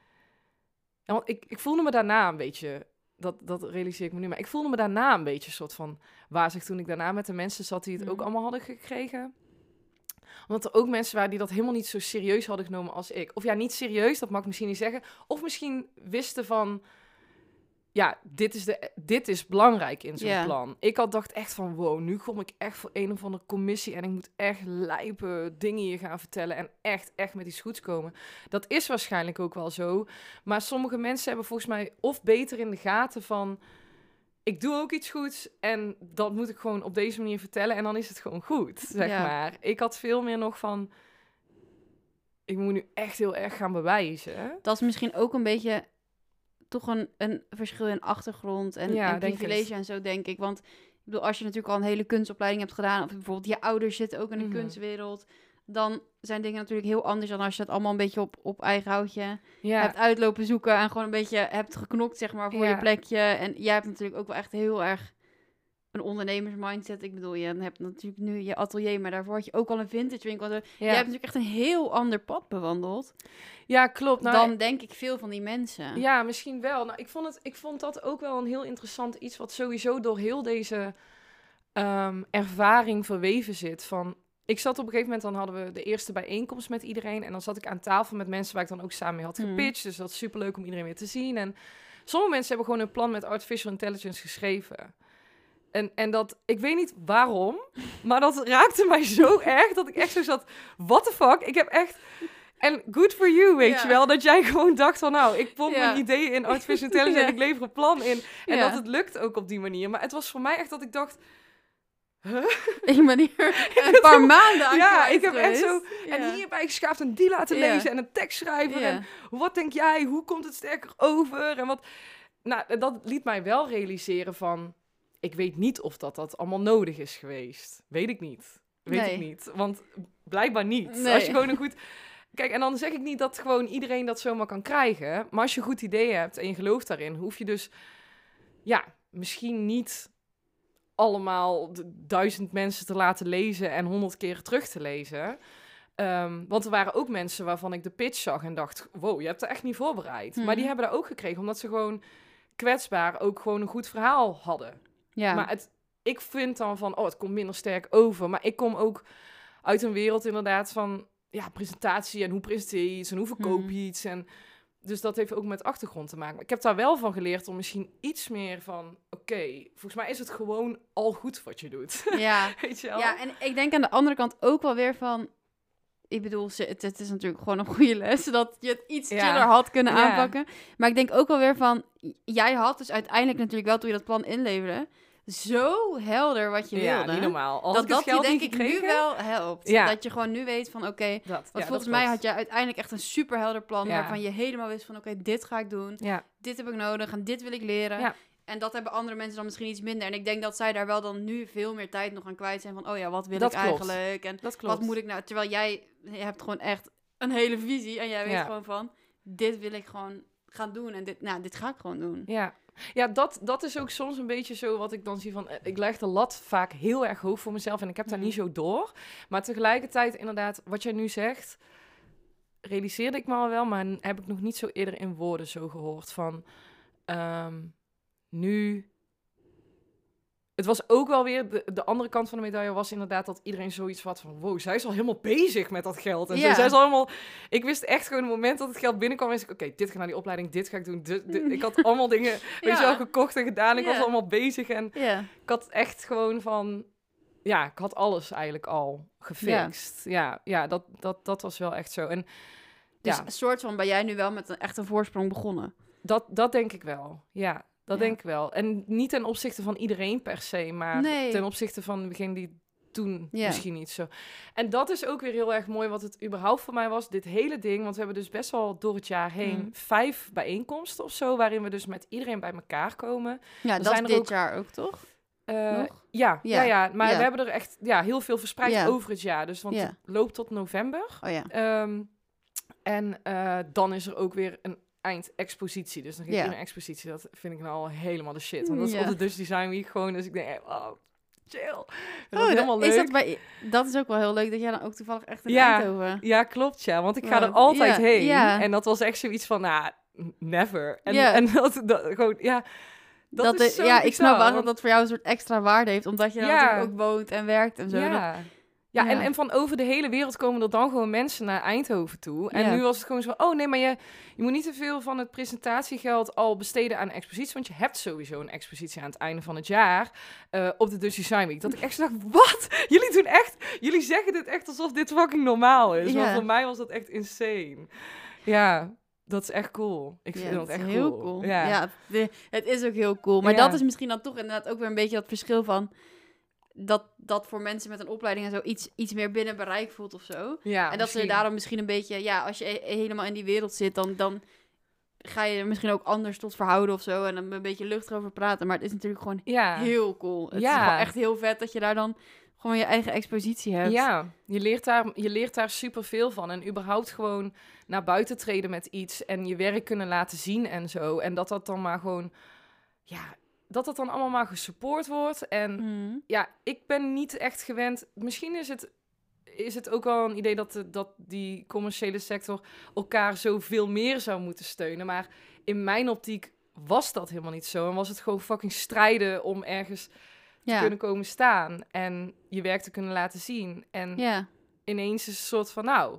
Ja, want ik, ik voelde me daarna een beetje... Dat, dat realiseer ik me nu. Maar ik voelde me daarna een beetje een soort van... wazig toen ik daarna met de mensen zat die het ook Mhm. allemaal hadden gekregen. Omdat er ook mensen waren die dat helemaal niet zo serieus hadden genomen als ik. Of ja, niet serieus, dat mag ik misschien niet zeggen. Of misschien wisten van... Ja, dit is, de, dit is belangrijk in zo'n Ja. plan. Ik had dacht echt van, wow, nu kom ik echt voor een of andere commissie... en ik moet echt lijpe dingen hier gaan vertellen... en echt, echt met iets goeds komen. Dat is waarschijnlijk ook wel zo. Maar sommige mensen hebben volgens mij of beter in de gaten van... ik doe ook iets goeds en dat moet ik gewoon op deze manier vertellen... en dan is het gewoon goed, zeg Ja. maar. Ik had veel meer nog van... ik moet nu echt heel erg gaan bewijzen. Dat is misschien ook een beetje toch een, een verschil in achtergrond en, Ja, en denk privilege het. en zo, denk ik. Want ik bedoel, als je natuurlijk al een hele kunstopleiding hebt gedaan... of bijvoorbeeld je ouders zitten ook in de Mhm. kunstwereld... dan zijn dingen natuurlijk heel anders dan als je het allemaal een beetje op, op eigen houtje Ja, hebt uitlopen zoeken... en gewoon een beetje hebt geknokt, zeg maar, voor Ja. je plekje. En jij hebt natuurlijk ook wel echt heel erg een ondernemersmindset. Ik bedoel, je hebt natuurlijk nu je atelier... maar daarvoor had je ook al een vintage winkel. Jij ja. hebt natuurlijk echt een heel ander pad bewandeld... ja klopt. Nou, dan denk ik veel van die mensen. Ja, misschien wel. Nou, ik vond, het, ik vond dat ook wel een heel interessant iets... wat sowieso door heel deze ehm, ervaring verweven zit. Van, ik zat op een gegeven moment, dan hadden we de eerste bijeenkomst met iedereen... en dan zat ik aan tafel met mensen waar ik dan ook samen mee had Mhm. gepitcht. Dus dat is superleuk om iedereen weer te zien. En sommige mensen hebben gewoon een plan met artificial intelligence geschreven... En, en dat, ik weet niet waarom, maar dat raakte mij zo erg dat ik echt zo zat, what the fuck? Ik heb echt, en good for you, weet Ja. je wel, dat jij gewoon dacht van, nou, ik pomp Ja. mijn ideeën in artificial intelligence Ja. en ik lever een plan in. En Ja. dat het lukt ook op die manier. Maar het was voor mij echt dat ik dacht, Ik ben hier een paar maanden aan ja, kwijt ik heb echt zo, geweest. en Ja. hierbij geschaafd en die laten Ja. lezen en een tekst schrijven. Ja. En wat denk jij, hoe komt het sterker over? En wat, nou, dat liet mij wel realiseren van, ik weet niet of dat, dat allemaal nodig is geweest. Weet ik niet. Weet Nee. ik niet. Want blijkbaar niet. Nee. Als je gewoon een goed... Kijk, en dan zeg ik niet dat gewoon iedereen dat zomaar kan krijgen. Maar als je een goed idee hebt en je gelooft daarin, hoef je dus... Ja, misschien niet allemaal d- duizend mensen te laten lezen en honderd keer terug te lezen. Ehm, want er waren ook mensen waarvan ik de pitch zag en dacht... Wow, je hebt er echt niet voorbereid. Mhm. Maar die hebben dat ook gekregen, omdat ze gewoon kwetsbaar ook gewoon een goed verhaal hadden. Ja. Maar het, ik vind dan van, oh, het komt minder sterk over. Maar ik kom ook uit een wereld inderdaad van ja, presentatie en hoe presenteer je iets en hoe verkoop je Hmm. iets. En dus dat heeft ook met achtergrond te maken. Maar ik heb daar wel van geleerd om misschien iets meer van, oké, okay, volgens mij is het gewoon al goed wat je doet. Ja. Weet je wel? Ja, en ik denk aan de andere kant ook wel weer van... Ik bedoel, ze- het, het is natuurlijk gewoon een goede les... dat je het iets Ja. chiller had kunnen Ja. aanpakken. Maar ik denk ook wel weer van... j- Jij had dus uiteindelijk natuurlijk wel, toen je dat plan inleverde... zo helder wat je ja, wilde... niet normaal. Al had dat ik het dat je geld denk niet ik nu gekregen, wel helpt. Ja. Dat je gewoon nu weet van oké... Dat, want ja, volgens dat mij klopt. had je uiteindelijk echt een super helder plan... Ja. waarvan je helemaal wist van oké, dit ga ik doen... Ja, dit heb ik nodig en dit wil ik leren. Ja. En dat hebben andere mensen dan misschien iets minder. En ik denk dat zij daar wel dan nu veel meer tijd nog aan kwijt zijn van... oh ja, wat wil Dat ik klopt. eigenlijk? En dat klopt. wat moet ik nou... Terwijl jij je hebt gewoon echt een hele visie en jij weet Ja. gewoon van... dit wil ik gewoon gaan doen en dit, nou, dit ga ik gewoon doen. Ja, ja dat, dat is ook soms een beetje zo wat ik dan zie van... eh, Ik leg de lat vaak heel erg hoog voor mezelf en ik heb daar Mhm. niet zo door. Maar tegelijkertijd inderdaad, wat jij nu zegt... realiseerde ik me al wel, maar heb ik nog niet zo eerder in woorden zo gehoord van... ehm, nu... Het was ook wel weer, de, de andere kant van de medaille was inderdaad dat iedereen zoiets had van... Wow, zij is al helemaal bezig met dat geld. En Ja. zo, zij is al helemaal... Ik wist echt gewoon, het moment dat het geld binnenkwam, wist ik... Oké, dit gaat naar die opleiding, dit ga ik doen. Dit, dit- ik had allemaal dingen, weet Ja. je wel, gekocht en gedaan. Ik Ja. was allemaal bezig en Ja, ik had echt gewoon van... Ja, ik had alles eigenlijk al gefixt. Ja, ja, dat, dat, dat was wel echt zo. En dus ja, een soort van ben jij nu wel met een echt een voorsprong begonnen. dat, dat denk ik wel. Ja, dat Ja. denk ik wel. En niet ten opzichte van iedereen per se, maar Nee. ten opzichte van degene die toen Ja. misschien niet zo. En dat is ook weer heel erg mooi wat het überhaupt voor mij was, dit hele ding. Want we hebben dus best wel door het jaar heen Mm. vijf bijeenkomsten of zo, waarin we dus met iedereen bij elkaar komen. Ja, Er dat is zijn er dit ook- jaar ook, toch? Eh, Nog? ja, ja, Ja. ja, maar Ja. we hebben er echt ja, heel veel verspreid Ja. over het jaar. Dus want Ja. het loopt tot november. Oh ja. Ehm, en eh, dan is er ook weer een eindexpositie. Dus dan geef je Ja. een expositie. Dat vind ik nou al helemaal de shit. Want dat is Ja. op de Dutch Design Week gewoon. Dus ik denk, oh, chill. Dat is Oh, helemaal dat, leuk. is dat, bij, dat is ook wel heel leuk dat jij dan ook toevallig echt in Ja. Eindhoven... Ja, klopt, ja. Want ik ga Wow. er altijd Ja, heen. ja. En dat was echt zoiets van, nou, never. En, Ja. en dat, dat gewoon, ja... Dat, Dat is is- zo ja, ik bizar, snap wel dat want- dat voor jou een soort extra waarde heeft, omdat je dan Ja. natuurlijk ook woont en werkt en zo. Dat- Ja. Ja, Ja. En, en van over de hele wereld komen er dan gewoon mensen naar Eindhoven toe. En Ja. nu was het gewoon zo van, oh nee, maar je, je moet niet te veel van het presentatiegeld al besteden aan een expositie. Want je hebt sowieso een expositie aan het einde van het jaar eh, op de Dutch Design Week. Dat ik echt dacht, wat? Jullie doen echt, jullie zeggen dit echt alsof dit fucking normaal is. Maar Ja. voor mij was dat echt insane. Ja, dat is echt cool. Ik vind Ja, dat dat is echt heel cool. cool. Ja. Ja, het, de- het is ook heel cool. Maar Ja. dat is misschien dan toch inderdaad ook weer een beetje dat verschil van... Dat, dat voor mensen met een opleiding en zo iets, iets meer binnen bereik voelt of zo. Ja, en dat ze misschien. daarom misschien een beetje... Ja, als je e- helemaal in die wereld zit, dan, dan ga je er misschien ook anders tot verhouden of zo. En dan een beetje luchtig over praten. Maar het is natuurlijk gewoon Ja. heel cool. Het Ja. is gewoon echt heel vet dat je daar dan gewoon je eigen expositie hebt. Ja, je leert daar, je leert daar superveel van. En überhaupt gewoon naar buiten treden met iets en je werk kunnen laten zien en zo. En dat dat dan maar gewoon, ja, dat dat dan allemaal maar gesupport wordt. En Mhm. ja, ik ben niet echt gewend. Misschien is het, is het ook wel een idee dat, de, dat die commerciële sector elkaar zoveel meer zou moeten steunen. Maar in mijn optiek was dat helemaal niet zo. En was het gewoon fucking strijden om ergens te Ja. kunnen komen staan en je werk te kunnen laten zien. En Ja, ineens is het een soort van, nou,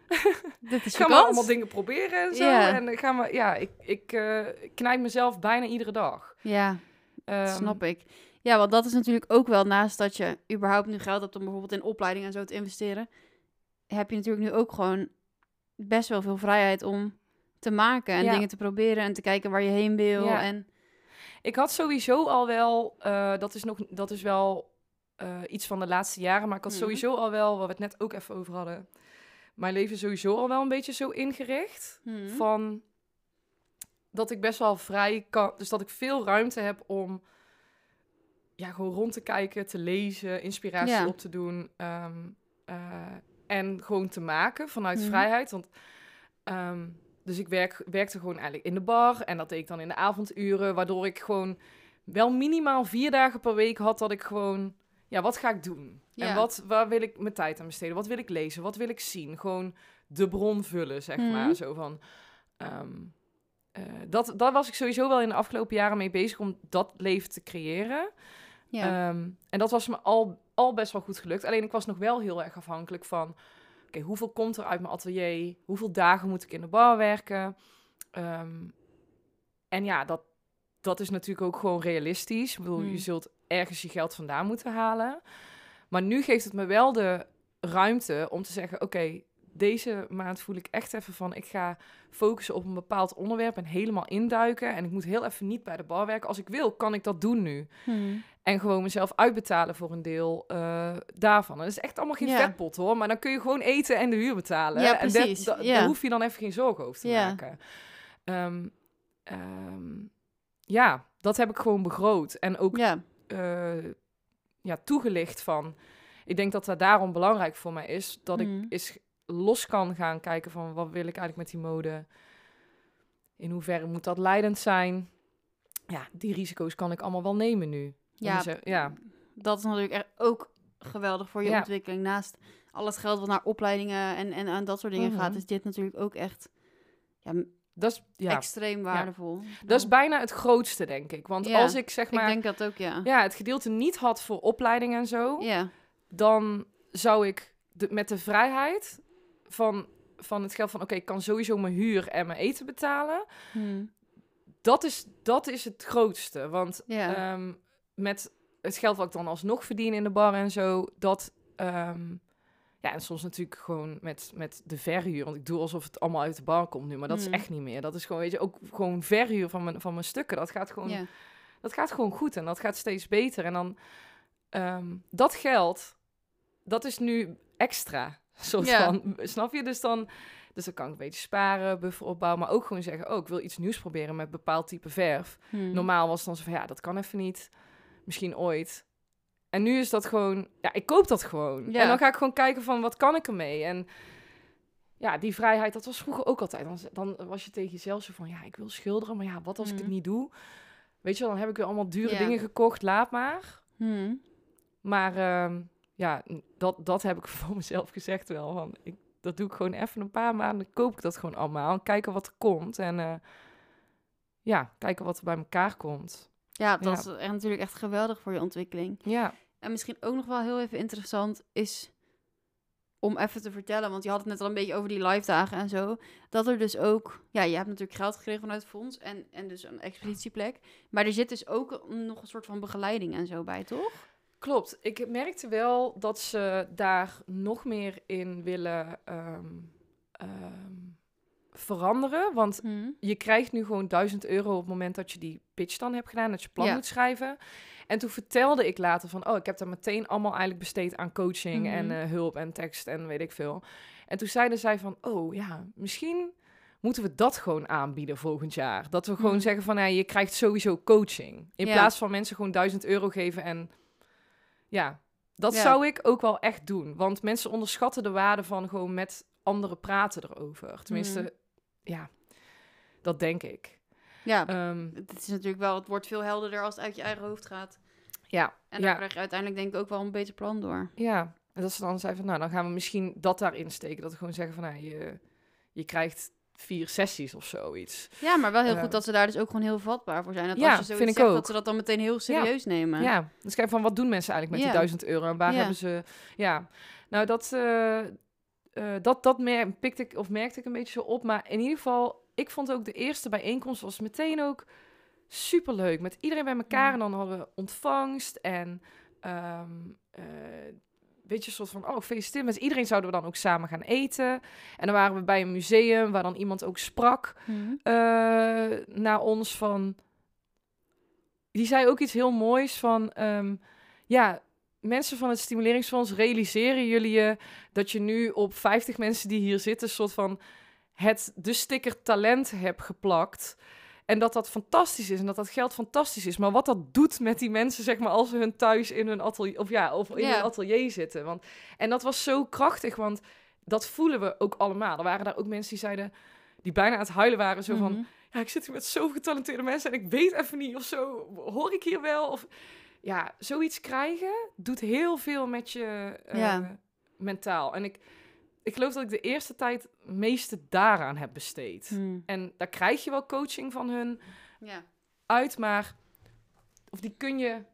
dit is ik je ga maar kans. allemaal dingen proberen en zo. Ja. En ik ga maar, ja, ik, ik eh, knijp mezelf bijna iedere dag. Ja, Ehm, snap ik. Ja, want dat is natuurlijk ook wel, naast dat je überhaupt nu geld hebt om bijvoorbeeld in opleidingen en zo te investeren, heb je natuurlijk nu ook gewoon best wel veel vrijheid om te maken en Ja. dingen te proberen en te kijken waar je heen wil. Ja. En Ik had sowieso al wel, eh, dat is nog, dat is wel eh, iets van de laatste jaren, maar ik had Mhm. sowieso al wel, waar we het net ook even over hadden, mijn leven sowieso al wel een beetje zo ingericht. Mhm. Van dat ik best wel vrij kan, dus dat ik veel ruimte heb om ja, gewoon rond te kijken, te lezen, inspiratie Ja. op te doen ehm, eh, en gewoon te maken vanuit Mhm. vrijheid. Want ehm, dus ik werk, werkte gewoon eigenlijk in de bar en dat deed ik dan in de avonduren, waardoor ik gewoon wel minimaal vier dagen per week had dat ik gewoon, ja, wat ga ik doen? Ja. En wat, waar wil ik mijn tijd aan besteden? Wat wil ik lezen? Wat wil ik zien? Gewoon de bron vullen, zeg Mhm. maar. Zo van, ehm, eh, dat, daar was ik sowieso wel in de afgelopen jaren mee bezig om dat leven te creëren. Ja. Um, en dat was me al, al best wel goed gelukt. Alleen ik was nog wel heel erg afhankelijk van... Oké, okay, hoeveel komt er uit mijn atelier? Hoeveel dagen moet ik in de bar werken? Um, en ja, dat, dat is natuurlijk ook gewoon realistisch. Ik bedoel, hmm. je zult ergens je geld vandaan moeten halen. Maar nu geeft het me wel de ruimte om te zeggen... Oké, okay, deze maand voel ik echt even van... Ik ga focussen op een bepaald onderwerp en helemaal induiken. En ik moet heel even niet bij de bar werken. Als ik wil, kan ik dat doen nu. Hmm. En gewoon mezelf uitbetalen voor een deel uh, daarvan. En dat is echt allemaal geen ja. vetpot, hoor. Maar dan kun je gewoon eten en de huur betalen. Ja, precies. En dat, da, ja. daar hoef je dan even geen zorgen over te ja. maken. Um, um, ja, dat heb ik gewoon begroot. En ook ja. Uh, ja, toegelicht van... Ik denk dat dat daarom belangrijk voor mij is. Dat hmm. ik is los kan gaan kijken van... Wat wil ik eigenlijk met die mode? In hoeverre moet dat leidend zijn? Ja, die risico's kan ik allemaal wel nemen nu. Ja, ze, ja, dat is natuurlijk echt ook geweldig voor je ja. ontwikkeling. Naast al het geld wat naar opleidingen en, en aan dat soort dingen mm-hmm. gaat... is dit natuurlijk ook echt ja, dat is, ja. extreem waardevol. Ja. Dat is bijna het grootste, denk ik. Want ja, als ik zeg maar... Ik denk dat ook, ja. Ja, het gedeelte niet had voor opleiding en zo... Ja. dan zou ik de, met de vrijheid van, van het geld van... oké, okay, ik kan sowieso mijn huur en mijn eten betalen... Hmm. Dat is, dat is het grootste. Want ja. um, met het geld wat ik dan alsnog verdien in de bar en zo... dat... Um, ja, en soms natuurlijk gewoon met, met de verhuur. Want ik doe alsof het allemaal uit de bar komt nu. Maar dat mm. is echt niet meer. Dat is gewoon, weet je, ook gewoon verhuur van mijn, van mijn stukken. Dat gaat gewoon, yeah. dat gaat gewoon goed. En dat gaat steeds beter. En dan... Um, dat geld, dat is nu extra. Soort yeah. van, snap je? Dus dan... Dus dan kan ik een beetje sparen, buffer opbouwen... maar ook gewoon zeggen, oh, ik wil iets nieuws proberen... met bepaald type verf. Hmm. Normaal was het dan zo van, ja, dat kan even niet. Misschien ooit. En nu is dat gewoon... Ja, ik koop dat gewoon. Ja. En dan ga ik gewoon kijken van, wat kan ik ermee? En ja, die vrijheid, dat was vroeger ook altijd. Dan, dan was je tegen jezelf zo van, ja, ik wil schilderen... maar ja, wat als hmm. ik het niet doe? Weet je wel, dan heb ik weer allemaal dure ja. dingen gekocht. Laat maar. Hmm. Maar um, ja, dat, dat heb ik voor mezelf gezegd wel. Van, ik, dat doe ik gewoon even een paar maanden, koop ik dat gewoon allemaal. En kijken wat er komt. En uh, ja, kijken wat er bij elkaar komt. Ja, dat ja. is echt, natuurlijk echt geweldig voor je ontwikkeling. Ja. En misschien ook nog wel heel even interessant is om even te vertellen, want je had het net al een beetje over die live dagen en zo, dat er dus ook, ja, je hebt natuurlijk geld gekregen vanuit het fonds en, en dus een expositieplek, maar er zit dus ook nog een soort van begeleiding en zo bij, toch? Klopt. Ik merkte wel dat ze daar nog meer in willen um, um, veranderen. Want hmm. je krijgt nu gewoon duizend euro op het moment dat je die pitch dan hebt gedaan. Dat je plan ja. moet schrijven. En toen vertelde ik later van... oh, ik heb daar meteen allemaal eigenlijk besteed aan coaching... Hmm. en uh, hulp en tekst en weet ik veel. En toen zeiden zij van... oh ja, misschien moeten we dat gewoon aanbieden volgend jaar. Dat we gewoon hmm. zeggen van... ja, je krijgt sowieso coaching. In ja. plaats van mensen gewoon duizend euro geven en... Ja, dat ja. zou ik ook wel echt doen. Want mensen onderschatten de waarde van gewoon met anderen praten erover. Tenminste, mm. ja, dat denk ik. Ja, um, het is natuurlijk wel, het wordt veel helderder als het uit je eigen hoofd gaat. Ja. En dan ja. krijg je uiteindelijk denk ik ook wel een beter plan door. Ja, en dat ze dan zeiden van, nou, dan gaan we misschien dat daarin steken. Dat we gewoon zeggen van, nou, je, je krijgt vier sessies of zoiets. Ja, maar wel heel uh, goed dat ze daar dus ook gewoon heel vatbaar voor zijn. Dat ja, als je zoiets vind ik zegt, ook. Dat ze dat dan meteen heel serieus ja. nemen. Ja, dus kijk van, wat doen mensen eigenlijk met ja. die duizend euro? En waar ja. hebben ze... Ja, nou, dat, uh, uh, dat, dat mer- pikte ik, of merkte ik een beetje zo op. Maar in ieder geval, ik vond ook de eerste bijeenkomst was meteen ook superleuk. Met iedereen bij elkaar ja. en dan hadden we ontvangst en... Um, uh, weet je, een soort van, oh, gefeliciteerd. Met iedereen zouden we dan ook samen gaan eten. En dan waren we bij een museum waar dan iemand ook sprak mm-hmm. uh, naar ons van... Die zei ook iets heel moois van... Um, ja, mensen van het Stimuleringsfonds, realiseren jullie je dat je nu op vijftig mensen die hier zitten... soort van het de sticker talent hebt geplakt... En dat dat fantastisch is en dat dat geld fantastisch is. Maar wat dat doet met die mensen, zeg maar, als ze hun thuis in hun atelier, of ja, of in yeah. hun atelier zitten. Want, en dat was zo krachtig, want dat voelen we ook allemaal. Er waren daar ook mensen die zeiden, die bijna aan het huilen waren. Zo mm-hmm. van, ja, ik zit hier met zoveel getalenteerde mensen en ik weet even niet of zo, hoor ik hier wel? Of ja, zoiets krijgen doet heel veel met je uh, yeah. mentaal. En ik... Ik geloof dat ik de eerste tijd het meeste daaraan heb besteed. Hmm. En daar krijg je wel coaching van hun ja. uit, maar... Of die kun je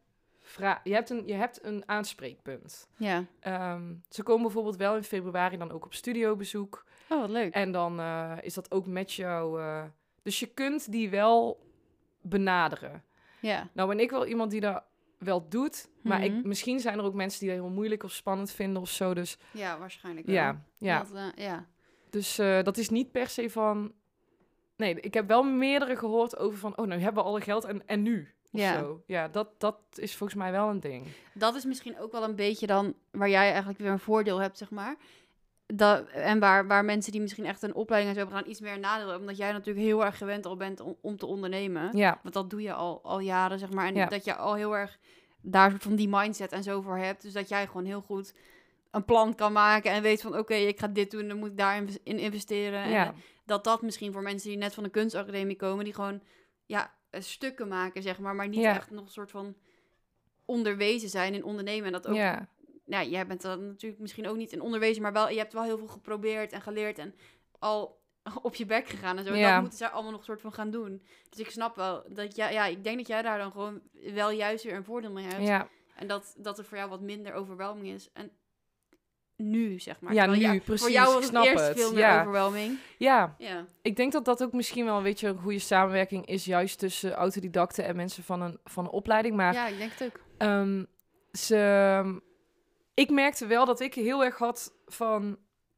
vra- je, hebt een, je hebt een aanspreekpunt. Ja. Um, ze komen bijvoorbeeld wel in februari dan ook op studiobezoek. Oh, wat leuk. En dan uh, is dat ook met jou. Uh, dus je kunt die wel benaderen. Ja. Nou ben ik wel iemand die dat wel doet. Maar Mm-hmm. ik, misschien zijn er ook mensen die dat heel moeilijk of spannend vinden of zo. Dus Ja, waarschijnlijk wel. ja, ja. Dat, uh, ja. Dus uh, dat is niet per se van... Nee, ik heb wel meerdere gehoord over van... Oh, nou hebben we alle geld en, en nu? Of Ja. zo. Ja, dat, dat is volgens mij wel een ding. Dat is misschien ook wel een beetje dan waar jij eigenlijk weer een voordeel hebt, zeg maar. Dat, en waar, waar mensen die misschien echt een opleiding hebben gedaan iets meer een nadeel hebben. Omdat jij natuurlijk heel erg gewend al bent om, om te ondernemen. Ja. Want dat doe je al, al jaren, zeg maar. En Ja. dat je al heel erg daar soort van die mindset en zo voor hebt. Dus dat jij gewoon heel goed een plan kan maken en weet van... Oké, okay, ik ga dit doen, dan moet ik daarin in investeren. Ja. En dat dat misschien voor mensen die net van de kunstacademie komen... die gewoon ja, stukken maken, zeg maar. Maar niet Ja. echt nog een soort van onderwezen zijn in ondernemen. En dat ook... Ja. Ja, jij bent dan natuurlijk misschien ook niet in onderwezen... maar wel, je hebt wel heel veel geprobeerd en geleerd... en al op je bek gegaan en zo. Ja. Dat moeten zij allemaal nog een soort van gaan doen. Dus ik snap wel dat jij... Ja, ik denk dat jij daar dan gewoon wel juist weer een voordeel mee hebt. Ja. En dat, dat er voor jou wat minder overwhelming is. En nu, zeg maar. Ja, Terwijl nu, ja, precies. Voor jou Ik was het snap eerst het. veel meer Ja. overwhelming. Ja. Ja. Ik denk dat dat ook misschien wel een beetje een goede samenwerking is... juist tussen autodidacten en mensen van een, van een opleiding. Maar Ja, ik denk het ook. um, ze... Ik merkte wel dat ik heel erg had van...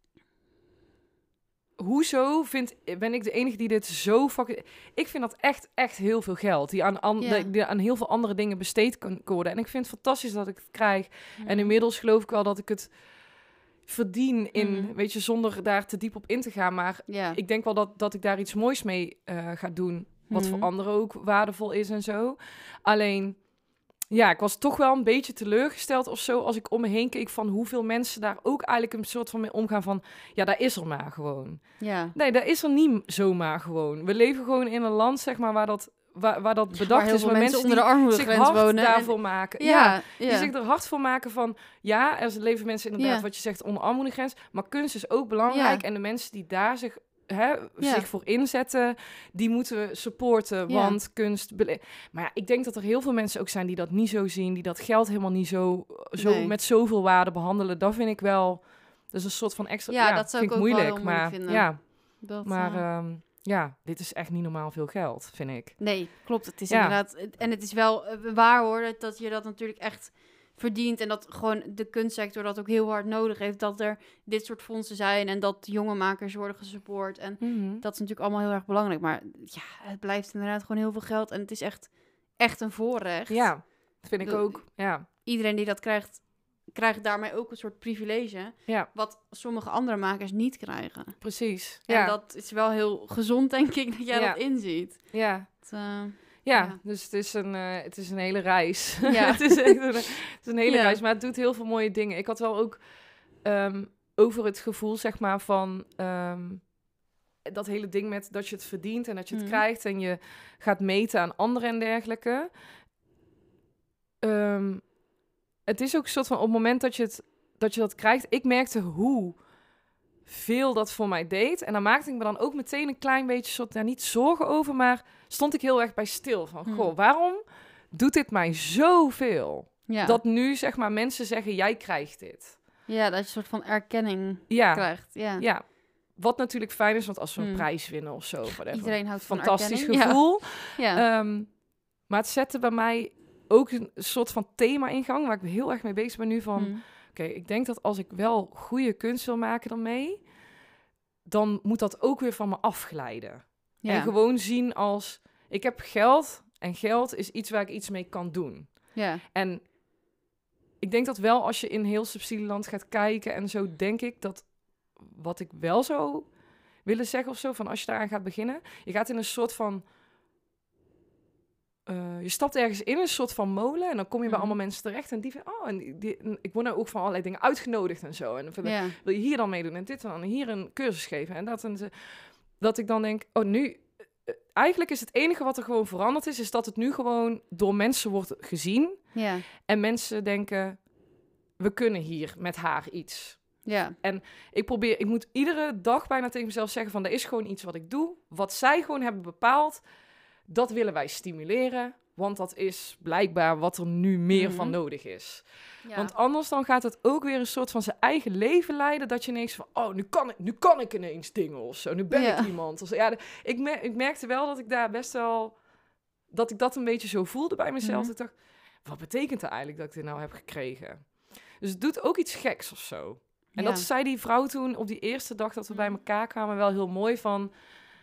Hoezo vind, ben ik de enige die dit zo fucking... Ik vind dat echt, echt heel veel geld. Die aan, an, Ja. die aan heel veel andere dingen besteed kan worden. En ik vind het fantastisch dat ik het krijg. Mhm. En inmiddels geloof ik wel dat ik het verdien in... Mhm. Weet je, zonder daar te diep op in te gaan. Maar Ja. ik denk wel dat, dat ik daar iets moois mee uh, ga doen. Wat Mhm. voor anderen ook waardevol is en zo. Alleen... Ja, ik was toch wel een beetje teleurgesteld of zo... als ik om me heen keek van hoeveel mensen daar ook eigenlijk een soort van mee omgaan van... Ja, daar is er maar gewoon. Ja. Nee, daar is er niet zomaar gewoon. We leven gewoon in een land, zeg maar, waar dat, waar, waar dat bedacht Waar heel is. veel Waar mensen mensen onder de die zich armoedegrens hard wonen. daarvoor en... maken. Ja, Ja, ja. die zich er hard voor maken van... Ja, er leven mensen inderdaad, Ja. wat je zegt, onder armoedegrens. Maar kunst is ook belangrijk. Ja. En de mensen die daar zich... Hè, Ja. zich voor inzetten, die moeten we supporten, Ja. want kunst... bele- Maar ja, ik denk dat er heel veel mensen ook zijn die dat niet zo zien, die dat geld helemaal niet zo, zo Nee. met zoveel waarde behandelen. Dat vind ik wel... Dat is een soort van extra... Ja, Ja, dat zou vind ik ik ook wel moeilijk, heel moeilijk maar vinden. ja, Dat, maar uh... ehm, ja, dit is echt niet normaal veel geld, vind ik. Nee, klopt. Het is Ja. inderdaad... En het is wel uh, waar, hoor, dat, dat je dat natuurlijk echt verdient. En dat gewoon de kunstsector dat ook heel hard nodig heeft. Dat er dit soort fondsen zijn en dat jonge makers worden gesupport. En Mhm. dat is natuurlijk allemaal heel erg belangrijk. Maar ja, het blijft inderdaad gewoon heel veel geld. En het is echt, echt een voorrecht. Ja, dat vind ik De- ook. Ja, Iedereen die dat krijgt, krijgt daarmee ook een soort privilege. ja, Wat sommige andere makers niet krijgen. precies. En Ja, dat is wel heel gezond, denk ik, dat jij Ja. dat inziet. ja. Het, uh, Ja, Ja. dus het is een, eh, het is een hele reis. Ja. het, is echt een, het is een hele Ja. reis, maar het doet heel veel mooie dingen. Ik had wel ook ehm, over het gevoel, zeg maar, van ehm, dat hele ding met dat je het verdient en dat je het Mhm. krijgt en je gaat meten aan anderen en dergelijke. Ehm, het is ook een soort van, op het moment dat je, het, dat je dat krijgt, ik merkte hoe veel dat voor mij deed. En dan maakte ik me dan ook meteen een klein beetje soort, ja, niet zorgen over, maar stond ik heel erg bij stil. Van, Hmm. goh, waarom doet dit mij zoveel? ja. Dat nu, zeg maar, mensen zeggen, jij krijgt dit. ja, dat je een soort van erkenning Ja, krijgt. Ja. ja. Wat natuurlijk fijn is, want als we een Hmm. prijs winnen of zo, whatever. Iedereen houdt van Fantastisch erkenning. gevoel. Ja. Ja. Ehm, maar het zette bij mij ook een soort van thema in gang, waar ik heel erg mee bezig ben nu van... Hmm. Oké, ik denk dat als ik wel goede kunst wil maken daarmee, dan moet dat ook weer van me afglijden. Ja. En gewoon zien als, ik heb geld en geld is iets waar ik iets mee kan doen. Ja. En ik denk dat wel als je in heel subsidieland gaat kijken en zo, denk ik dat wat ik wel zou willen zeggen of zo, van als je daaraan gaat beginnen, je gaat in een soort van... Uh, je stapt ergens in een soort van molen en dan kom je bij Mhm. allemaal mensen terecht en die van, oh, en die, die- en ik word nou ook van allerlei dingen uitgenodigd en zo. En van, Ja. wil je hier dan meedoen en dit en dan hier een cursus geven en dat en ze, dat ik dan denk, oh nu, uh, eigenlijk is het enige wat er gewoon veranderd is, is dat het nu gewoon door mensen wordt gezien Ja. en mensen denken, we kunnen hier met haar iets. Ja. Ik probeer, ik moet iedere dag bijna tegen mezelf zeggen van, er is gewoon iets wat ik doe, wat zij gewoon hebben bepaald. Dat willen wij stimuleren, Want dat is blijkbaar wat er nu meer Mhm. van nodig is. Ja. Want anders dan gaat het ook weer een soort van zijn eigen leven leiden. Dat je ineens van, oh, nu kan ik, nu kan ik ineens dingen of zo. Nu ben Ja. ik iemand. Of zo. Ja, de- ik, mer- ik merkte wel dat ik daar best wel... Dat ik dat een beetje zo voelde bij mezelf. Mhm. Dat ik dacht, wat betekent het eigenlijk dat ik dit nou heb gekregen? Dus het doet ook iets geks of zo. En Ja. dat zei die vrouw toen op die eerste dag dat we bij elkaar kwamen wel heel mooi van...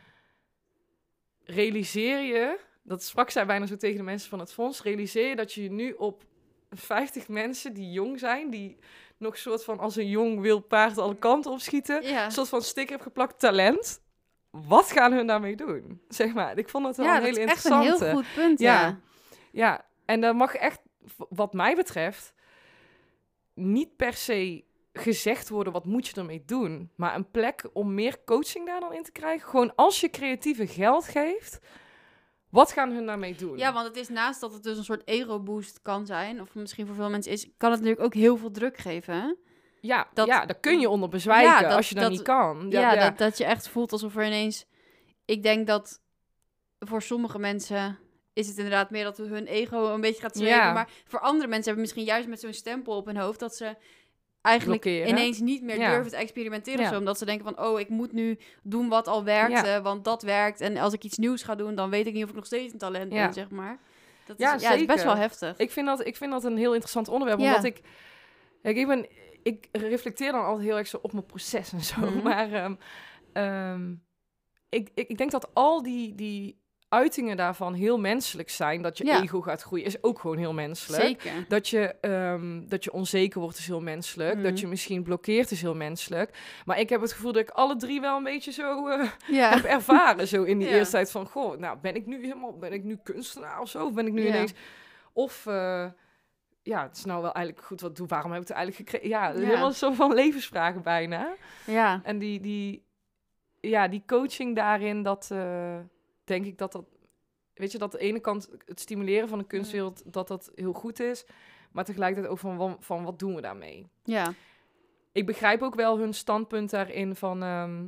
Realiseer je, dat sprak zij bijna zo tegen de mensen van het fonds, realiseer je dat je nu op vijftig mensen die jong zijn, die nog soort van als een jong wild paard alle kanten opschieten, Ja. een soort van sticker heb geplakt, talent. Wat gaan hun daarmee doen? Zeg maar, ik vond het wel Ja, een dat hele is echt een interessante. heel goed punt, Ja. ja. Ja, en dan mag echt, v- wat mij betreft, niet per se gezegd worden, wat moet je ermee doen? Maar een plek om meer coaching daar dan in te krijgen. Gewoon als je creatieve geld geeft, wat gaan hun daarmee doen? Ja, want het is naast dat het dus een soort ego-boost kan zijn, of misschien voor veel mensen is, kan het natuurlijk ook heel veel druk geven, hè? ja, dat- ja, daar kun je onder bezwijken Ja, dat- als je dat, dat- niet kan. Ja, Dat, dat je echt voelt alsof er ineens... Ik denk dat voor sommige mensen is het inderdaad meer dat hun ego een beetje gaat zweven. Ja. Maar voor andere mensen hebben misschien juist met zo'n stempel op hun hoofd dat ze eigenlijk Blokkeren. ineens niet meer Ja. durven te experimenteren. Ja. Of zo, omdat ze denken van, oh, ik moet nu doen wat al werkte, want dat werkt. En als ik iets nieuws ga doen, dan weet ik niet of ik nog steeds een talent Ja. ben, zeg maar. Dat is, Ja, ja, het is best zeker. wel heftig. Ik vind, dat, ik vind dat een heel interessant onderwerp, Ja. omdat ik... Kijk, ik ben... Ik reflecteer dan altijd heel erg zo op mijn proces en zo. Mhm. Maar ehm, ehm, ik, ik, ik denk dat al die, die uitingen daarvan heel menselijk zijn. Dat je Ja. ego gaat groeien, is ook gewoon heel menselijk. Zeker. Dat je, ehm, dat je onzeker wordt, is heel menselijk. Mhm. Dat je misschien blokkeert, is heel menselijk. Maar ik heb het gevoel dat ik alle drie wel een beetje zo eh, Ja. heb ervaren. Zo in die Ja. eerste tijd van, goh, nou ben ik nu helemaal, ben ik nu kunstenaar of zo? Of ben ik nu Ja. ineens... Of... eh, ja, het is nou wel eigenlijk goed wat doe. Waarom heb ik het eigenlijk gekregen? Ja, Ja. helemaal een soort van levensvragen bijna. Ja. En die, die, ja, die coaching daarin, dat eh, denk ik dat dat... Weet je, dat aan de ene kant het stimuleren van de kunstwereld, dat dat heel goed is. Maar tegelijkertijd ook van, van, van wat doen we daarmee? Ja. Ik begrijp ook wel hun standpunt daarin van... ehm,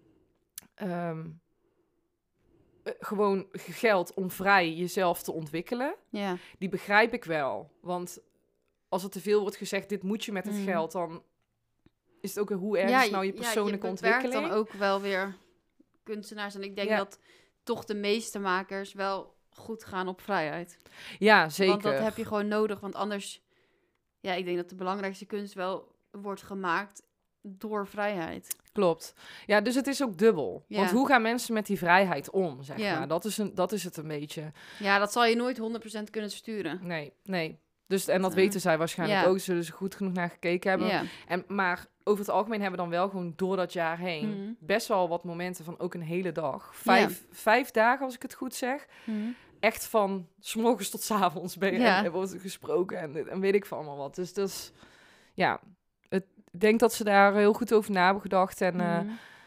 ehm, eh, gewoon geld om vrij jezelf te ontwikkelen. Ja. Die begrijp ik wel. Want als er te veel wordt gezegd, dit moet je met het Mm. geld, dan is het ook hoe erg is nou je persoonlijke ja, je beperkt ontwikkeling. dan ook wel weer kunstenaars. En ik denk Ja. dat toch de meeste makers wel goed gaan op vrijheid. Ja, zeker. Want dat heb je gewoon nodig. Want anders, ja, ik denk dat de belangrijkste kunst wel wordt gemaakt door vrijheid. Klopt. Ja, dus het is ook dubbel. Ja. Want hoe gaan mensen met die vrijheid om, zeg Ja. maar? Dat is, een, dat is het een beetje. Ja, dat zal je nooit honderd procent kunnen sturen. Nee, nee. Dus, en dat Ja. weten zij waarschijnlijk Ja. ook. Zullen ze goed genoeg naar gekeken hebben. Ja. En, maar over het algemeen hebben we dan wel gewoon door dat jaar heen... Mhm. best wel wat momenten van ook een hele dag. Vijf, vijf dagen, als ik het goed zeg. Mhm. Echt van 's morgens tot 's avonds ben je Ja. en, en wordt er gesproken en, dit- en weet ik van allemaal wat. Dus dat is, ja, het, ik denk dat ze daar heel goed over na hebben gedacht. En eh, Mhm.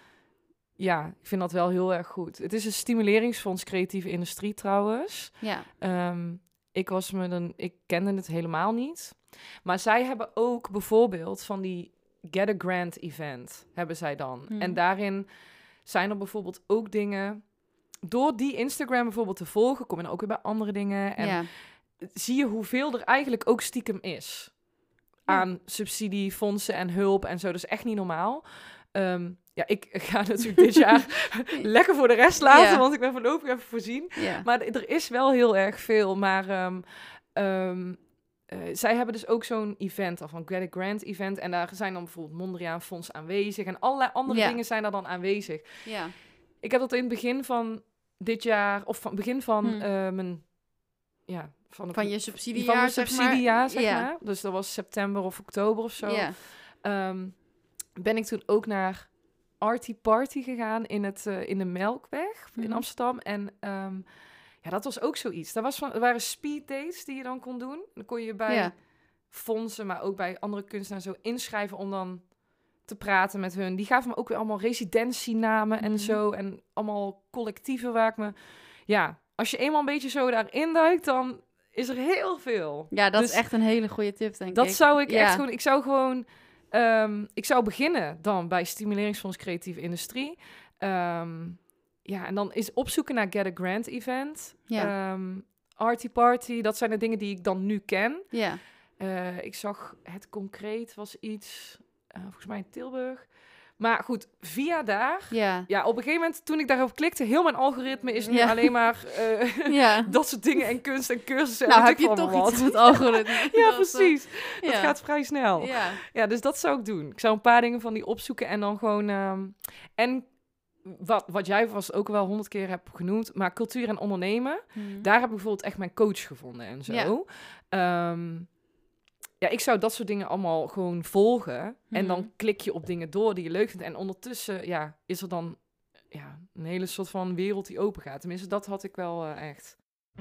ja, ik vind dat wel heel erg goed. Het is een stimuleringsfonds creatieve industrie trouwens. Ja. Ehm, ik was me dan, ik kende het helemaal niet. Maar zij hebben ook bijvoorbeeld van die Get a Grant event, hebben zij dan. Hmm. En daarin zijn er bijvoorbeeld ook dingen... Door die Instagram bijvoorbeeld te volgen, kom je dan ook weer bij andere dingen. En Ja. zie je hoeveel er eigenlijk ook stiekem is. Ja. Aan subsidie, fondsen en hulp en zo. Dat is echt niet normaal. Ehm, ja, ik ga natuurlijk dit jaar lekker voor de rest laten, Ja. want ik ben voorlopig even voorzien. Ja. Maar d- er is wel heel erg veel. Maar ehm, ehm, eh, zij hebben dus ook zo'n event, of een Get a Grant event. En daar zijn dan bijvoorbeeld Mondriaan Fonds aanwezig. En allerlei andere Ja. dingen zijn daar dan aanwezig. Ja. Ik heb dat in het begin van dit jaar, of van het begin van Hmm. eh, mijn... Ja, van, het- Van je van subsidiejaar, mijn zeg maar. subsidiejaar, zeg Ja. maar. Dus dat was september of oktober of zo. Ja. Ehm, ben ik toen ook naar Artie Party gegaan in, het, eh, in de Melkweg in Mhm. Amsterdam. En ehm, ja, dat was ook zoiets. Daar was van, er waren speed dates die je dan kon doen. Dan kon je bij Ja. fondsen, maar ook bij andere kunstenaars zo inschrijven om dan te praten met hun. Die gaven me ook weer allemaal residentienamen en Mhm. zo. En allemaal collectieven waar ik me... Ja, als je eenmaal een beetje zo daarin duikt, dan is er heel veel. Ja, dat Dus is echt een hele goede tip, denk Dat ik. zou ik Ja. echt gewoon... Ik zou gewoon... ehm, ik zou beginnen dan bij Stimuleringsfonds Creatieve Industrie. Ehm, ja, en dan is opzoeken naar Get a Grant event. Ja. Ehm, Arty Party, dat zijn de dingen die ik dan nu ken. Ja. Uh, ik zag Het Concreet was iets, uh, volgens mij in Tilburg. Maar goed, via daar, Ja. ja, op een gegeven moment toen ik daarop klikte, heel mijn algoritme is nu Ja. alleen maar uh, Ja. dat soort dingen en kunst en cursussen. Nou, en heb weet je ik toch allemaal iets wat. met algoritme. Ja, Dat, uh, precies. Dat ja. gaat vrij snel. Ja. Ja, dus dat zou ik doen. Ik zou een paar dingen van die opzoeken en dan gewoon... Um, en wat, wat jij vast ook wel honderd keer hebt genoemd, maar cultuur en ondernemen, Hmm. daar heb ik bijvoorbeeld echt mijn coach gevonden en zo. Ja. Um, ja, ik zou dat soort dingen allemaal gewoon volgen. Hmm. En dan klik je op dingen door die je leuk vindt. En ondertussen, ja, is er dan ja, een hele soort van wereld die open gaat. Tenminste, dat had ik wel uh, echt.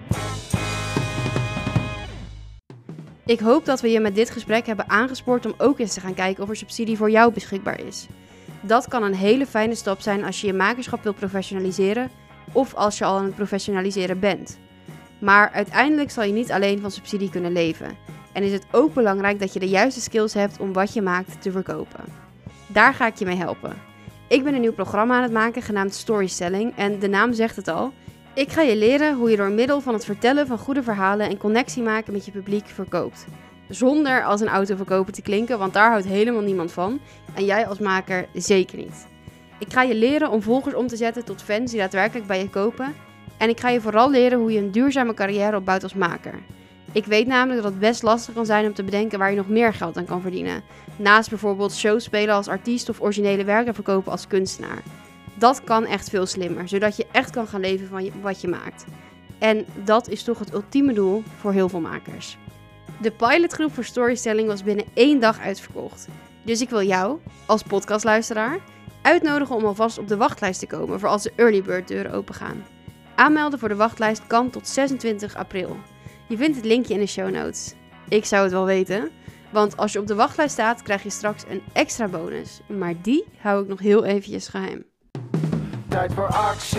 Ik hoop dat we je met dit gesprek hebben aangespoord om ook eens te gaan kijken of er subsidie voor jou beschikbaar is. Dat kan een hele fijne stap zijn als je je makerschap wilt professionaliseren of als je al aan het professionaliseren bent. Maar uiteindelijk zal je niet alleen van subsidie kunnen leven. En is het ook belangrijk dat je de juiste skills hebt om wat je maakt te verkopen. Daar ga ik je mee helpen. Ik ben een nieuw programma aan het maken genaamd Storytelling en de naam zegt het al. Ik ga je leren hoe je door middel van het vertellen van goede verhalen en connectie maken met je publiek verkoopt. Zonder als een autoverkoper te klinken, want daar houdt helemaal niemand van. En jij als maker zeker niet. Ik ga je leren om volgers om te zetten tot fans die daadwerkelijk bij je kopen. En ik ga je vooral leren hoe je een duurzame carrière opbouwt als maker. Ik weet namelijk dat het best lastig kan zijn om te bedenken waar je nog meer geld aan kan verdienen. Naast bijvoorbeeld shows spelen als artiest of originele werken verkopen als kunstenaar. Dat kan echt veel slimmer, zodat je echt kan gaan leven van je, wat je maakt. En dat is toch het ultieme doel voor heel veel makers. De pilotgroep voor Storytelling was binnen één dag uitverkocht. Dus ik wil jou, als podcastluisteraar, uitnodigen om alvast op de wachtlijst te komen voor als de early bird deuren opengaan. Aanmelden voor de wachtlijst kan tot zesentwintig april. Je vindt het linkje in de show notes. Ik zou het wel weten, want als je op de wachtlijst staat krijg je straks een extra bonus. Maar die hou ik nog heel eventjes geheim. Tijd voor actie.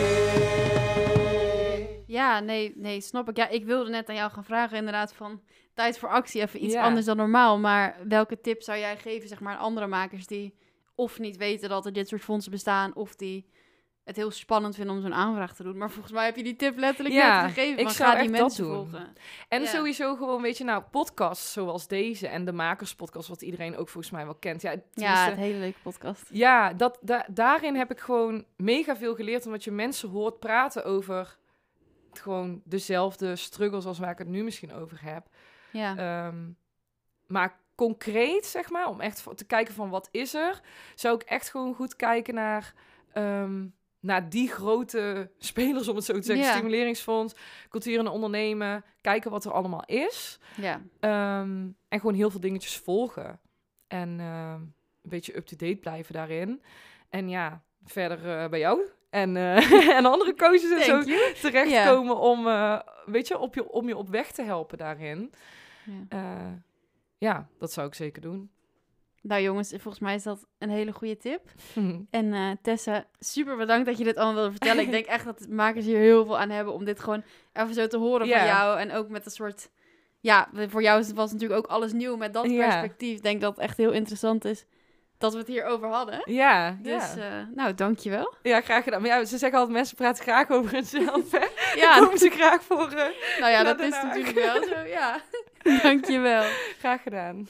Ja, nee, nee, snap ik. Ja, ik wilde net aan jou gaan vragen inderdaad van tijd voor actie, even iets Ja. anders dan normaal. Maar welke tip zou jij geven, zeg maar, aan andere makers die of niet weten dat er dit soort fondsen bestaan, of die het heel spannend vinden om zo'n aanvraag te doen. Maar volgens mij heb je die tip letterlijk Ja, net gegeven. ik Maar zou ga die echt dat mensen doen. volgen. En Ja. sowieso gewoon, weet je, nou, podcasts zoals deze en de makerspodcast, wat iedereen ook volgens mij wel kent. Ja, Ja, tenminste- het hele leuke podcast. Ja, dat, da- daarin heb ik gewoon mega veel geleerd, omdat je mensen hoort praten over gewoon dezelfde struggles als waar ik het nu misschien over heb. Ja, Um, maar concreet, zeg maar, om echt te kijken van wat is er, zou ik echt gewoon goed kijken naar, um, naar die grote spelers, om het zo te zeggen. Ja. Stimuleringsfonds, cultuur en ondernemen, kijken wat er allemaal is. ja. Um, en gewoon heel veel dingetjes volgen. En um, een beetje up-to-date blijven daarin. En ja, verder uh, bij jou en, uh, en andere coaches en zo Thank you. terechtkomen om, uh, weet je, op je, om je op weg te helpen daarin. Ja. Uh, ja, dat zou ik zeker doen. Nou jongens, volgens mij is dat een hele goede tip. En uh, Tessa, super bedankt dat je dit allemaal wilde vertellen. Ik denk echt dat de makers hier heel veel aan hebben om dit gewoon even zo te horen Ja. van jou. En ook met een soort... Ja, voor jou is- was natuurlijk ook alles nieuw met dat Ja. perspectief. Ik denk dat het echt heel interessant is dat we het hierover hadden. Ja, Dus, ja. uh, nou, dankjewel. ja, graag gedaan. Maar ja, ze zeggen altijd, mensen praten graag over hunzelf, hè? Ja, Komen ze graag voor... Uh, nou ja, naar dat is Den Haag. natuurlijk wel zo, ja. Dankjewel. graag gedaan.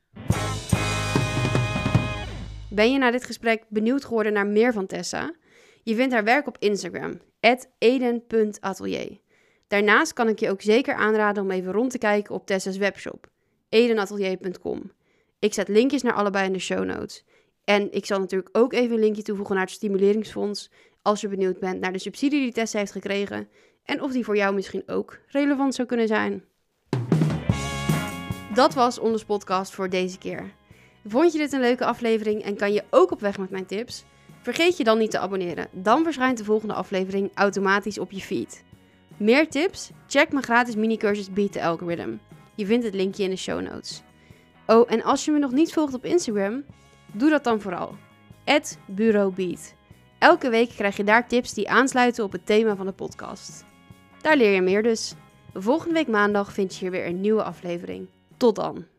Ben je na dit gesprek benieuwd geworden naar meer van Tessa? Je vindt haar werk op Instagram, at eden punt atelier. Daarnaast kan ik je ook zeker aanraden om even rond te kijken op Tessa's webshop, edenatelier punt com. Ik zet linkjes naar allebei in de show notes. En ik zal natuurlijk ook even een linkje toevoegen naar het Stimuleringsfonds, als je benieuwd bent naar de subsidie die Tessa heeft gekregen en of die voor jou misschien ook relevant zou kunnen zijn. Dat was onze podcast voor deze keer. Vond je dit een leuke aflevering en kan je ook op weg met mijn tips? Vergeet je dan niet te abonneren, dan verschijnt de volgende aflevering automatisch op je feed. Meer tips? Check mijn gratis minicursus Beat the Algorithm. Je vindt het linkje in de show notes. Oh, en als je me nog niet volgt op Instagram, doe dat dan vooral. at bureaubeat. Elke week krijg je daar tips die aansluiten op het thema van de podcast. Daar leer je meer dus. Volgende week maandag vind je hier weer een nieuwe aflevering. Tot dan!